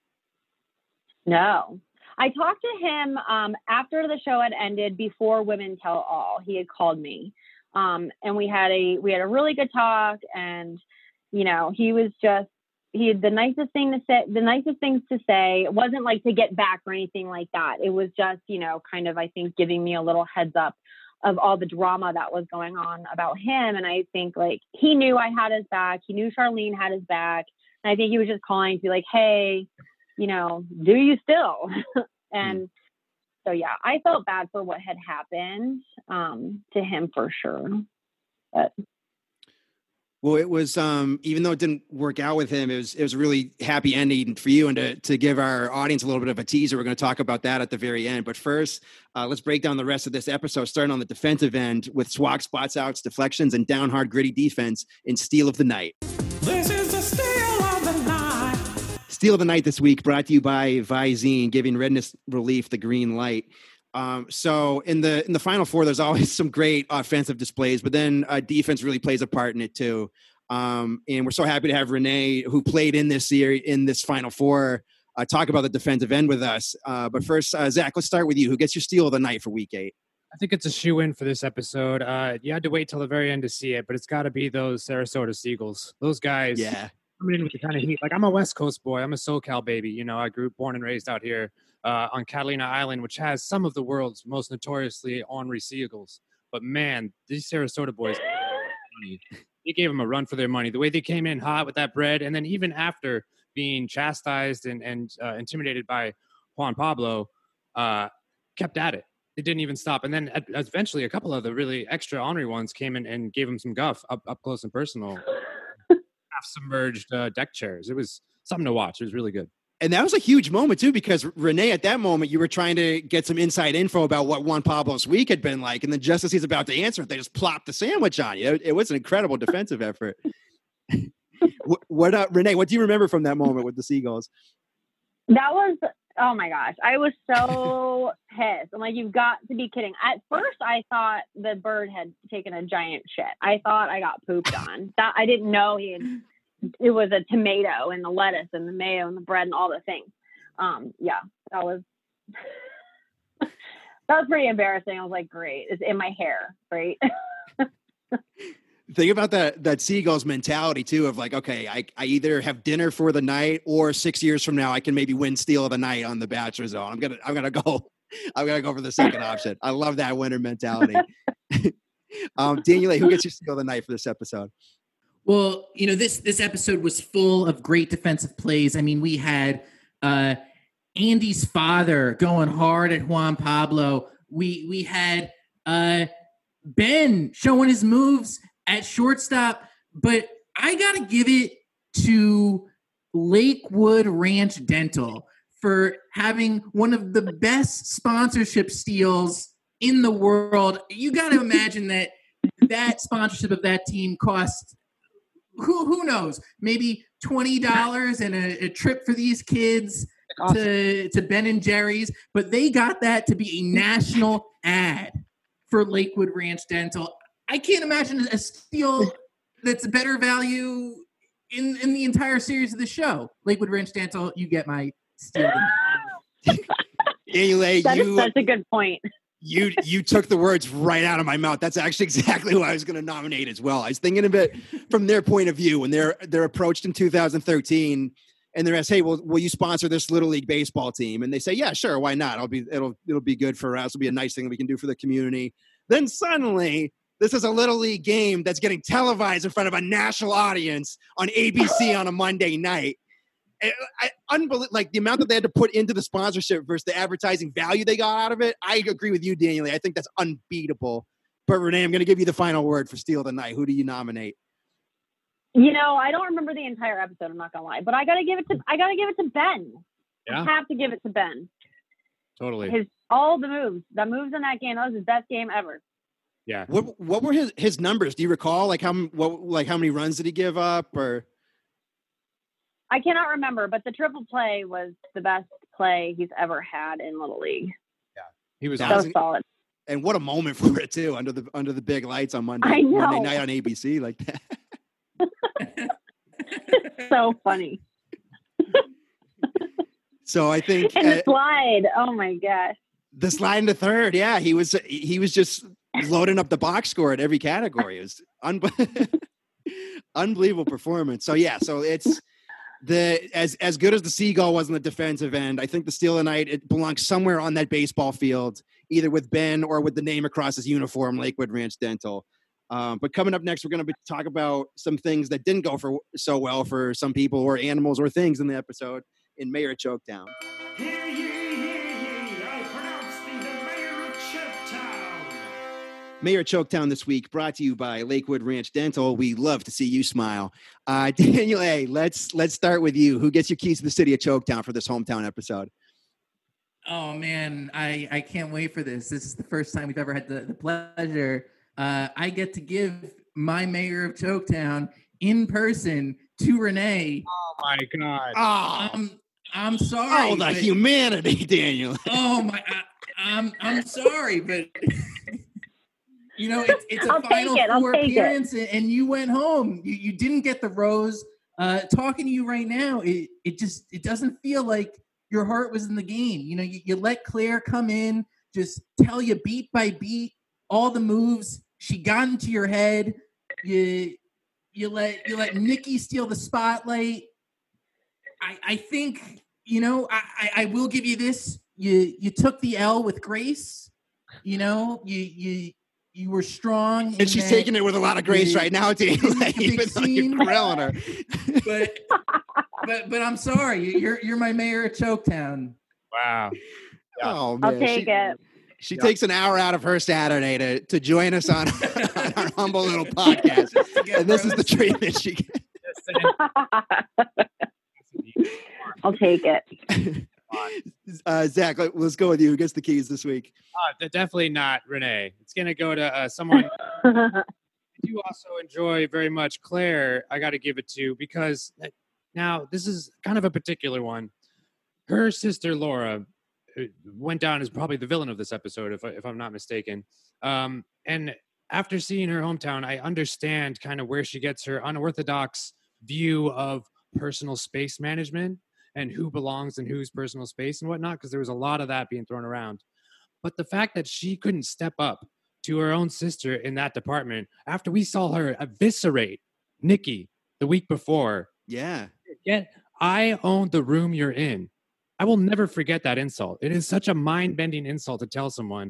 No, I talked to him after the show had ended, before Women Tell All. He had called me, and we had a really good talk, and you know, he had the nicest things to say. It wasn't like to get back or anything like that. It was just, you know, kind of, I think, giving me a little heads up of all the drama that was going on about him. And I think, like, he knew I had his back. He knew Charlene had his back. And I think he was just calling to be like, hey, you know, do you still? And so, yeah, I felt bad for what had happened to him for sure. But well, it was, even though it didn't work out with him, it was a really happy ending for you. And to give our audience a little bit of a teaser, we're going to talk about that at the very end. But first, let's break down the rest of this episode, starting on the defensive end with swag, spots, outs, deflections, and down hard, gritty defense in Steal of the Night. This is the Steal of the Night. Steal of the Night this week, brought to you by Visine, giving redness relief the green light. So in the Final Four, there's always some great offensive displays, but then defense really plays a part in it too. And we're so happy to have Renee, who played in this series, in this Final Four, talk about the defensive end with us. But first, Zach, let's start with you. Who gets your Steal of the Night for Week 8? I think it's a shoe-in for this episode. You had to wait till the very end to see it, but it's got to be those Sarasota Seagulls. Those guys coming in with the kind of heat. Like, I'm a West Coast boy. I'm a SoCal baby. You know, I grew born and raised out here on Catalina Island, which has some of the world's most notoriously ornery seagulls. But, man, these Sarasota boys, they gave them a run for their money. The way they came in hot with that bread, and then even after being chastised and intimidated by Juan Pablo, kept at it. They didn't even stop. And then eventually a couple of the really extra ornery ones came in and gave him some guff up close and personal. Half-submerged deck chairs. It was something to watch. It was really good. And that was a huge moment, too, because, Renee, at that moment, you were trying to get some inside info about what Juan Pablo's week had been like. And then just as he's about to answer it, they just plopped the sandwich on you. It was an incredible defensive effort. Renee, what do you remember from that moment with the Seagulls? That was, oh my gosh, I was so pissed. I'm like, you've got to be kidding. At first, I thought the bird had taken a giant shit. I thought I got pooped on. That I didn't know it was a tomato and the lettuce and the mayo and the bread and all the things. Yeah, that was pretty embarrassing. I was like, great, it's in my hair, right? Think about that Seagulls mentality too of like, okay, I either have dinner for the night or 6 years from now I can maybe win steal of the night on the Bachelor Zone. I'm gonna go for the second option. I love that winner mentality. Daniel, who gets your steal of the night for this episode? Well, you know, this episode was full of great defensive plays. I mean, we had Andy's father going hard at Juan Pablo. We had Ben showing his moves at shortstop, but I got to give it to Lakewood Ranch Dental for having one of the best sponsorship steals in the world. You got to imagine that sponsorship of that team cost, who knows, maybe $20 and a trip for these kids to Ben and Jerry's, but they got that to be a national ad for Lakewood Ranch Dental. I can't imagine a steal that's a better value in the entire series of the show. Lakewood Ranch Dental, you get my steal. Daniel, that is such a good point. You took the words right out of my mouth. That's actually exactly who I was going to nominate as well. I was thinking of it from their point of view when they're approached in 2013 and they're asked, "Hey, will you sponsor this Little League baseball team?" And they say, "Yeah, sure, why not? It'll be good for us. It'll be a nice thing that we can do for the community." Then suddenly, this is a Little League game that's getting televised in front of a national audience on ABC on a Monday night. Like the amount that they had to put into the sponsorship versus the advertising value they got out of it. I agree with you, Daniel. I think that's unbeatable. But Renee, I'm going to give you the final word for Steal of the Night. Who do you nominate? You know, I don't remember the entire episode. I'm not going to lie, but I got to give it to Ben. Yeah. I have to give it to Ben. Totally. All the moves in that game. That was his best game ever. Yeah. What were his numbers? Do you recall? Like how many runs did he give up? Or I cannot remember, but the triple play was the best play he's ever had in Little League. Yeah, he was so solid. And what a moment for it too, under the big lights on Monday night on ABC like that. So funny. So I think and the slide. Oh my gosh. The slide into third. Yeah, he was just loading up the box score at every category. It was unbelievable performance. So yeah, so it's as good as the Seagull was in the defensive end. I think the Steal of the Night, it belongs somewhere on that baseball field, either with Ben or with the name across his uniform, Lakewood Ranch Dental. But coming up next, we're going to talk about some things that didn't go for so well for some people, or animals, or things in the episode in Mayor of Choketown. Hear ye, I pronounce thee the Mayor of Choketown. Mayor of Choketown this week, brought to you by Lakewood Ranch Dental. We love to see you smile. Daniel A., let's start with you. Who gets your keys to the city of Choketown for this hometown episode? Oh, man, I can't wait for this. This is the first time we've ever had the pleasure. I get to give my Mayor of Choketown in person to Renee. Oh, my God. Oh, I'm sorry. Oh, the humanity, Daniel. Oh, my. I'm sorry, but... You know, it's a Final Four appearance, and you went home. You didn't get the rose. Talking to you right now, it doesn't feel like your heart was in the game. You know, you let Claire come in, just tell you beat by beat all the moves. She got into your head. You let Nikki steal the spotlight. I think, I will give you this. You took the L with grace. You were strong. And she's taking it with a lot of grace right now, too. Like, even though you're grilling her. but I'm sorry. You're my mayor of Choketown. Wow. Yeah. Oh, man. I'll take it. She takes an hour out of her Saturday to join us on our humble little podcast. And this is the treatment she gets. I'll take it. Zach, let's go with you. Who gets the keys this week? Definitely not Renee. It's going to go to someone I do also enjoy very much. Claire, I got to give it to, because now this is kind of a particular one. Her sister, Laura, went down as probably the villain of this episode, if I'm not mistaken. And after seeing her hometown, I understand kind of where she gets her unorthodox view of personal space management and who belongs in whose personal space and whatnot, because there was a lot of that being thrown around. But the fact that she couldn't step up to her own sister in that department after we saw her eviscerate Nikki the week before. Yeah. I own the room you're in. I will never forget that insult. It is such a mind-bending insult to tell someone,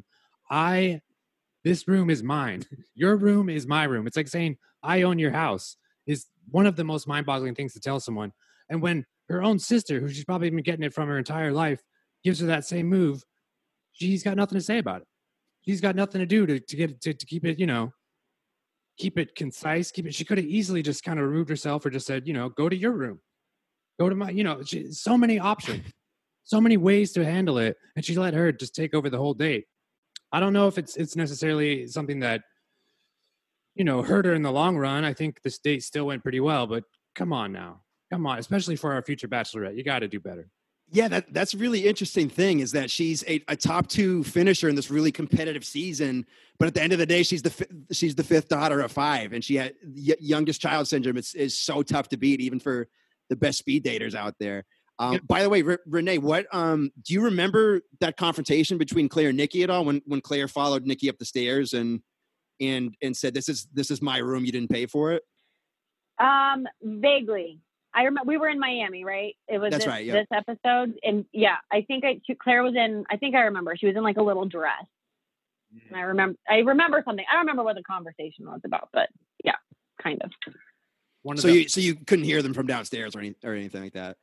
this room is mine. Your room is my room. It's like saying, I own your house, is one of the most mind-boggling things to tell someone. And when her own sister, who she's probably been getting it from her entire life, gives her that same move, she's got nothing to say about it. She's got nothing to do to keep it, keep it concise. She could have easily just kind of removed herself or just said, go to your room. Go to my, so many options. So many ways to handle it, and she let her just take over the whole date. I don't know if it's necessarily something that, hurt her in the long run. I think this date still went pretty well, but come on now. Come on, especially for our future bachelorette. You got to do better. Yeah, that's a really interesting thing, is that she's a top 2 finisher in this really competitive season. But at the end of the day, she's the 5th daughter of 5, and she had youngest child syndrome. Is so tough to beat, even for the best speed daters out there. By the way, Renee, what do you remember that confrontation between Claire and Nikki at all? When Claire followed Nikki up the stairs and said, "This is my room. You didn't pay for it." Vaguely, I remember we were in Miami, right? It was right, yeah. This episode, and yeah, I think Claire was in. I think I remember she was in like a little dress. And I remember something. I don't remember what the conversation was about, but yeah, kind of. So you couldn't hear them from downstairs or anything like that.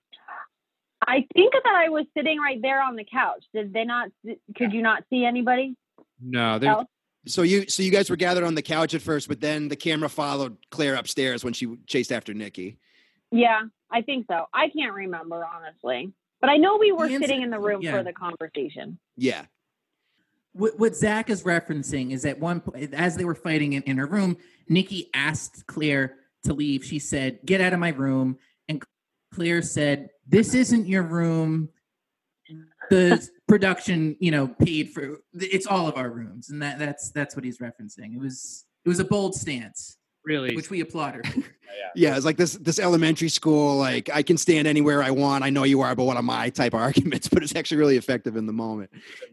I think that I was sitting right there on the couch. Did they not? Could you not see anybody? No. So you guys were gathered on the couch at first, but then the camera followed Claire upstairs when she chased after Nikki. Yeah, I think so. I can't remember, honestly, but I know we were sitting in the room for the conversation. Yeah. What Zach is referencing is at one point, as they were fighting in her room, Nikki asked Claire to leave. She said, "Get out of my room." And Claire said, "This isn't your room. The production, paid for. It's all of our rooms," and that's what he's referencing. It was a bold stance, really, which we applaud her for. Yeah, it's like this elementary school, like, I can stand anywhere I want. I know you are, but what am I? Type of arguments, but it's actually really effective in the moment.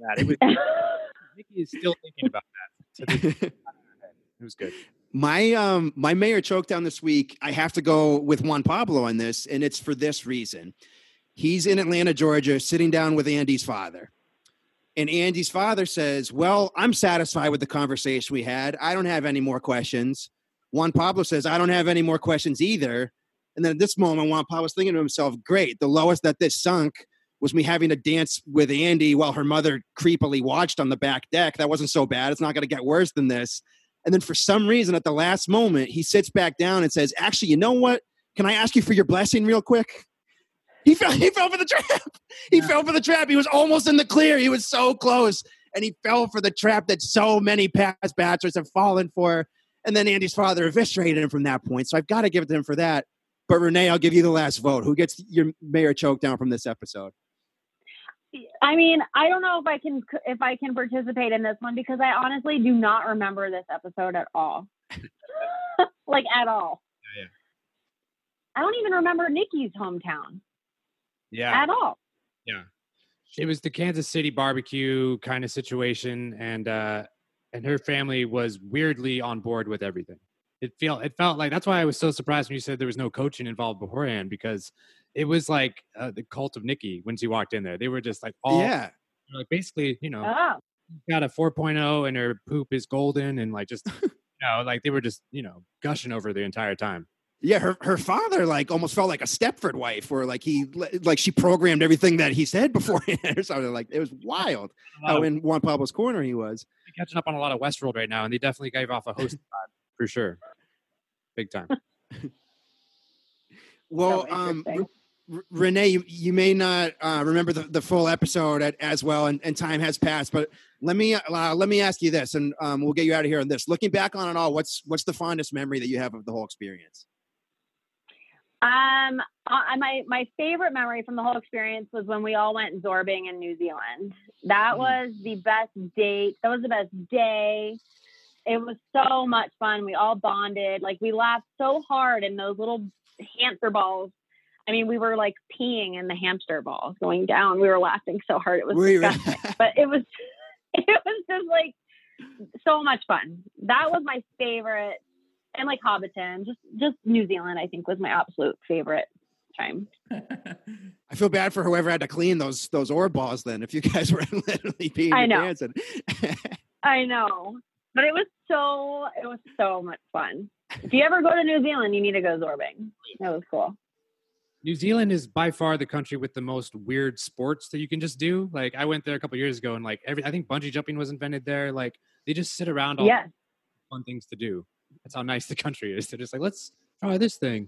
Nikki is still thinking about that. It was good. My mayor Choketown this week, I have to go with Juan Pablo on this, and it's for this reason. He's in Atlanta, Georgia, sitting down with Andy's father. And Andy's father says, "Well, I'm satisfied with the conversation we had. I don't have any more questions." Juan Pablo says, "I don't have any more questions either." And then at this moment, Juan Pablo's thinking to himself, great, the lowest that this sunk was me having to dance with Andy while her mother creepily watched on the back deck. That wasn't so bad. It's not going to get worse than this. And then for some reason, at the last moment, he sits back down and says, "Actually, you know what? Can I ask you for your blessing real quick?" He fell for the trap. He fell for the trap. He was almost in the clear. He was so close. And he fell for the trap that so many past bachelors have fallen for. And then Andy's father eviscerated him from that point. So I've got to give it to him for that. But Renee, I'll give you the last vote. Who gets your mayor Choketown from this episode? I mean, I don't know if I can participate in this one, because I honestly do not remember this episode at all. Like, at all. Yeah. I don't even remember Nikki's hometown. Yeah. At all. Yeah. It was the Kansas City barbecue kind of situation, and her family was weirdly on board with everything. It felt like that's why I was so surprised when you said there was no coaching involved beforehand, because it was like the cult of Nikki when she walked in there. They were just like all like basically, Oh, got a 4.0 and her poop is golden, and like just like they were just gushing over the entire time. Yeah, her father like almost felt like a Stepford wife, where like she programmed everything that he said beforehand or something. Like it was wild how in Juan Pablo's corner he was. Catching up on a lot of Westworld right now, and they definitely gave off a host vibe for sure, big time. Well, Renee, you may not remember the full episode as well, and time has passed. But let me ask you this, and we'll get you out of here on this. Looking back on it all, what's the fondest memory that you have of the whole experience? My favorite memory from the whole experience was when we all went zorbing in New Zealand. That was the best date. That was the best day. It was so much fun. We all bonded. Like, we laughed so hard in those little hamster balls. I mean, we were like peeing in the hamster balls going down. We were laughing so hard. It was disgusting. But it was just like so much fun. That was my favorite. And like Hobbiton, just New Zealand, I think, was my absolute favorite time. I feel bad for whoever had to clean those orb balls then, if you guys were literally peeing and dancing. I know. But it was so much fun. If you ever go to New Zealand, you need to go zorbing. That was cool. New Zealand is by far the country with the most weird sports that you can just do. Like, I went there a couple years ago, and like I think bungee jumping was invented there. Like, they just sit around all fun things to do. That's how nice the country is. They're just like, let's try this thing.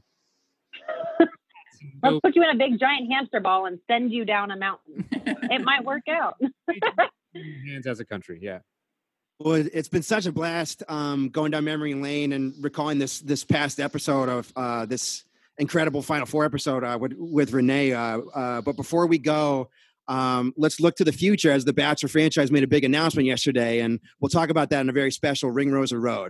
Let's put you in a big giant hamster ball and send you down a mountain. It might work out. Hands as a country, yeah. Well, it's been such a blast going down memory lane and recalling this past episode of this incredible Final Four episode with Renee. But before we go, let's look to the future, as the Bachelor franchise made a big announcement yesterday, and we'll talk about that in a very special Ringrosa Road.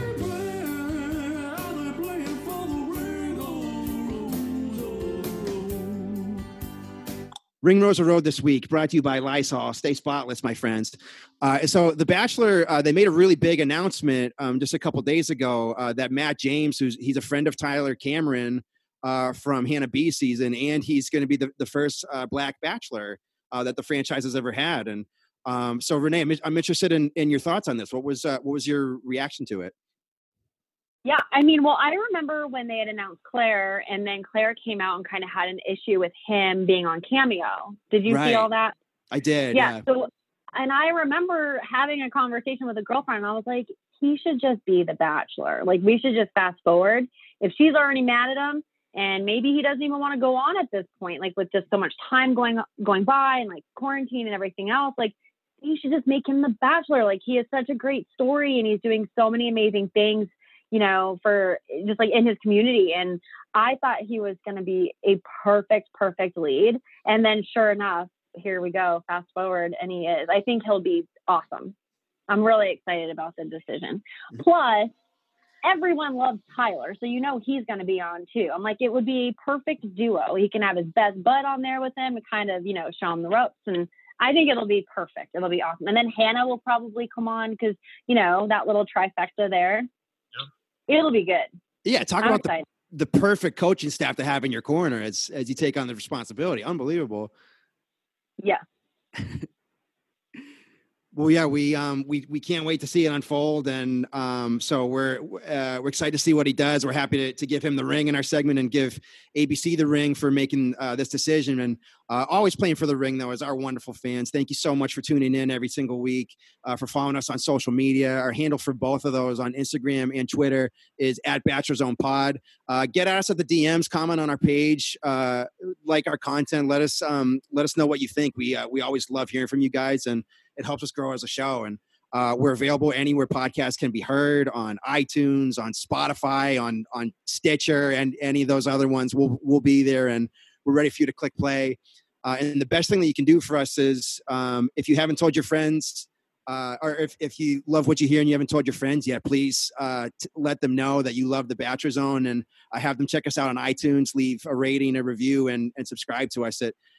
Ringrosa Road this week, brought to you by Lysol. Stay spotless, my friends. So The Bachelor, they made a really big announcement just a couple days ago that Matt James, he's a friend of Tyler Cameron from Hannah B season, and he's going to be the first Black Bachelor that the franchise has ever had. And so, Renee, I'm interested in your thoughts on this. What was your reaction to it? Yeah, I mean, well, I remember when they had announced Claire, and then Claire came out and kind of had an issue with him being on Cameo. Did you see all that? I did. Yeah. So, and I remember having a conversation with a girlfriend, and I was like, he should just be the Bachelor. Like, we should just fast forward. If she's already mad at him, and maybe he doesn't even want to go on at this point, like with just so much time going by and like quarantine and everything else, like you should just make him the Bachelor. Like, he has such a great story, and he's doing so many amazing things, for just like in his community. And I thought he was going to be a perfect lead. And then sure enough, here we go, fast forward, and he is. I think he'll be awesome. I'm really excited about the decision. Plus, everyone loves Tyler, so he's going to be on too. I'm like, it would be a perfect duo. He can have his best bud on there with him and kind of, show him the ropes. And I think it'll be perfect. It'll be awesome. And then Hannah will probably come on because, that little trifecta there. Yeah. It'll be good. Yeah, talk about the perfect coaching staff to have in your corner as you take on the responsibility. Unbelievable. Yeah. Well, yeah, we can't wait to see it unfold, and so we're excited to see what he does. We're happy to give him the ring in our segment and give ABC the ring for making this decision, and always playing for the ring though as our wonderful fans. Thank you so much for tuning in every single week, for following us on social media. Our handle for both of those on Instagram and Twitter is @BachelorZonePod. Get at us at the DMs, comment on our page, like our content. Let us know what you think. We always love hearing from you guys, and it helps us grow as a show. And we're available anywhere podcasts can be heard, on iTunes, on Spotify, on Stitcher, and any of those other ones. We'll be there, and we're ready for you to click play. And the best thing that you can do for us is, if you haven't told your friends, or if you love what you hear and you haven't told your friends yet, please let them know that you love the Bachelor Zone, and have them check us out on iTunes, leave a rating, a review, and subscribe to us.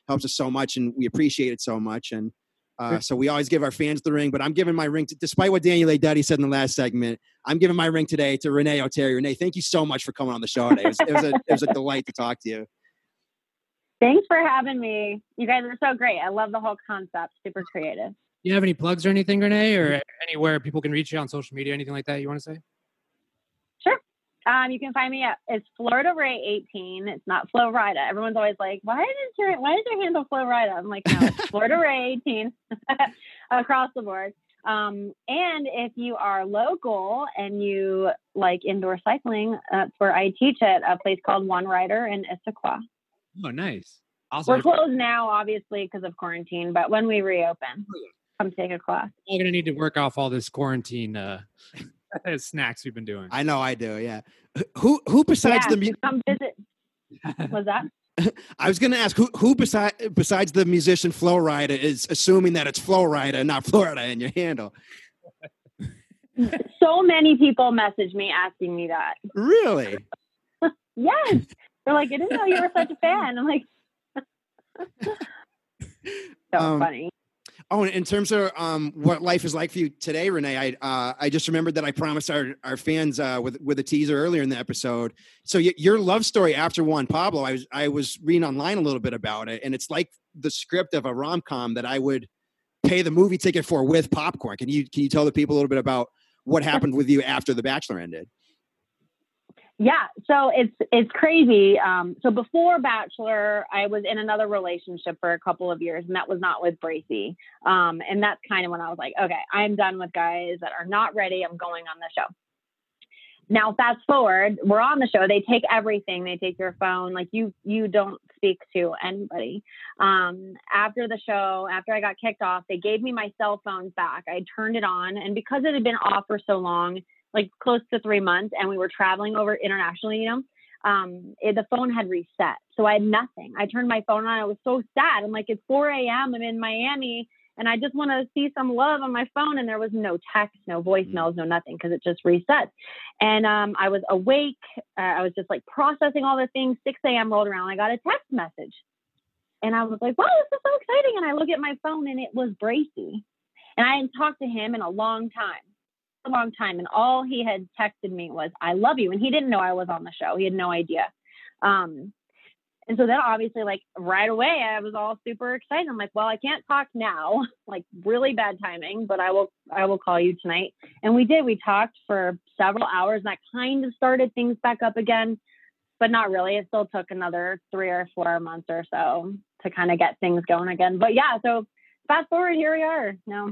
helps us so much, and we appreciate it so much. And so we always give our fans the ring, but I'm giving my ring, despite what Daniel A. Duddy said in the last segment, I'm giving my ring today to Renee Oteri. Renee, thank you so much for coming on the show today. It was a delight to talk to you. Thanks for having me. You guys are so great. I love the whole concept. Super creative. Do you have any plugs or anything, Renee, or anywhere people can reach you on social media, anything like that you want to say? Sure. You can find me at, it's Florida Ray 18. It's not Flo Rida. Everyone's always like, why is your handle Flo Rida? I'm like, no, it's Florida Ray 18 across the board. And if you are local and you like indoor cycling, that's where I teach at a place called One Rider in Issaquah. Oh, nice. Awesome. We're closed now, obviously, because of quarantine, but when we reopen, come take a class. We're going to need to work off all this quarantine snacks we've been doing. I know I do, yeah. Who besides the come visit. What's that? I was going to ask who besides the musician Flo Rida is assuming that it's Flo Rida, not Florida, in your handle. So many people message me asking me that. Really? Yes. They're like, I didn't know you were such a fan. I'm like, so funny. Oh, and in terms of what life is like for you today, Renee, I just remembered that I promised our fans with a teaser earlier in the episode. So your love story after Juan Pablo, I was reading online a little bit about it, and it's like the script of a rom-com that I would pay the movie ticket for with popcorn. Can you tell the people a little bit about what happened with you after The Bachelor ended? Yeah, so it's crazy. So before Bachelor, I was in another relationship for a couple of years, and that was not with Bracy. And that's kind of when I was like, okay, I'm done with guys that are not ready. I'm going on the show. Now, fast forward, we're on the show. They take everything. They take your phone. Like you don't speak to anybody. After the show, after I got kicked off, they gave me my cell phone back. I turned it on, and because it had been off for so long, like close to 3 months, and we were traveling over internationally, the phone had reset. So I had nothing. I turned my phone on. I was so sad. I'm like, it's 4 a.m. I'm in Miami, and I just want to see some love on my phone. And there was no text, no voicemails, no nothing, because it just reset. And I was awake. I was just like processing all the things. 6 a.m. rolled around. I got a text message. And I was like, wow, this is so exciting. And I look at my phone, and it was Bracy. And I hadn't talked to him in a long time. And all he had texted me was, I love you. And he didn't know I was on the show. He had no idea. And so then obviously, like right away, I was all super excited. I'm like, well, I can't talk now, like really bad timing, but I will call you tonight. And we did. We talked for several hours, and that kind of started things back up again, but not really. It still took another 3 or 4 months or so to kind of get things going again. But yeah, so fast forward, here we are now.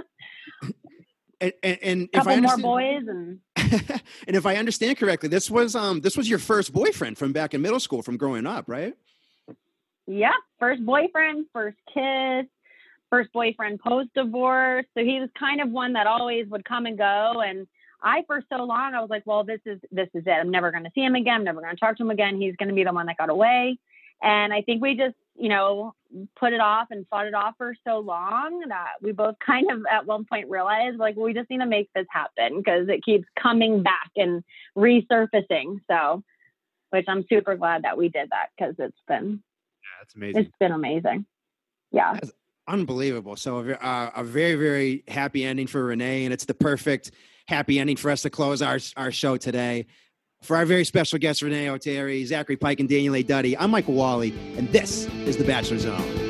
And couple if I more boys, and and if I understand correctly, this was your first boyfriend from back in middle school, from growing up, right? Yeah, first boyfriend, first kiss, first boyfriend post divorce. So he was kind of one that always would come and go. And I, for so long, I was like, well, this is it. I'm never going to see him again. I'm never going to talk to him again. He's going to be the one that got away. And I think we just, put it off and fought it off for so long that we both kind of at one point realized, like, we just need to make this happen because it keeps coming back and resurfacing. So, which I'm super glad that we did that, because it's been amazing. It's been amazing. Yeah. That's unbelievable. So a very, very happy ending for Renee, and it's the perfect happy ending for us to close our show today. For our very special guests, Renee Oteri, Zachary Pike, and Daniel A. Duddy, I'm Michael Wally, and this is The Bachelor Zone.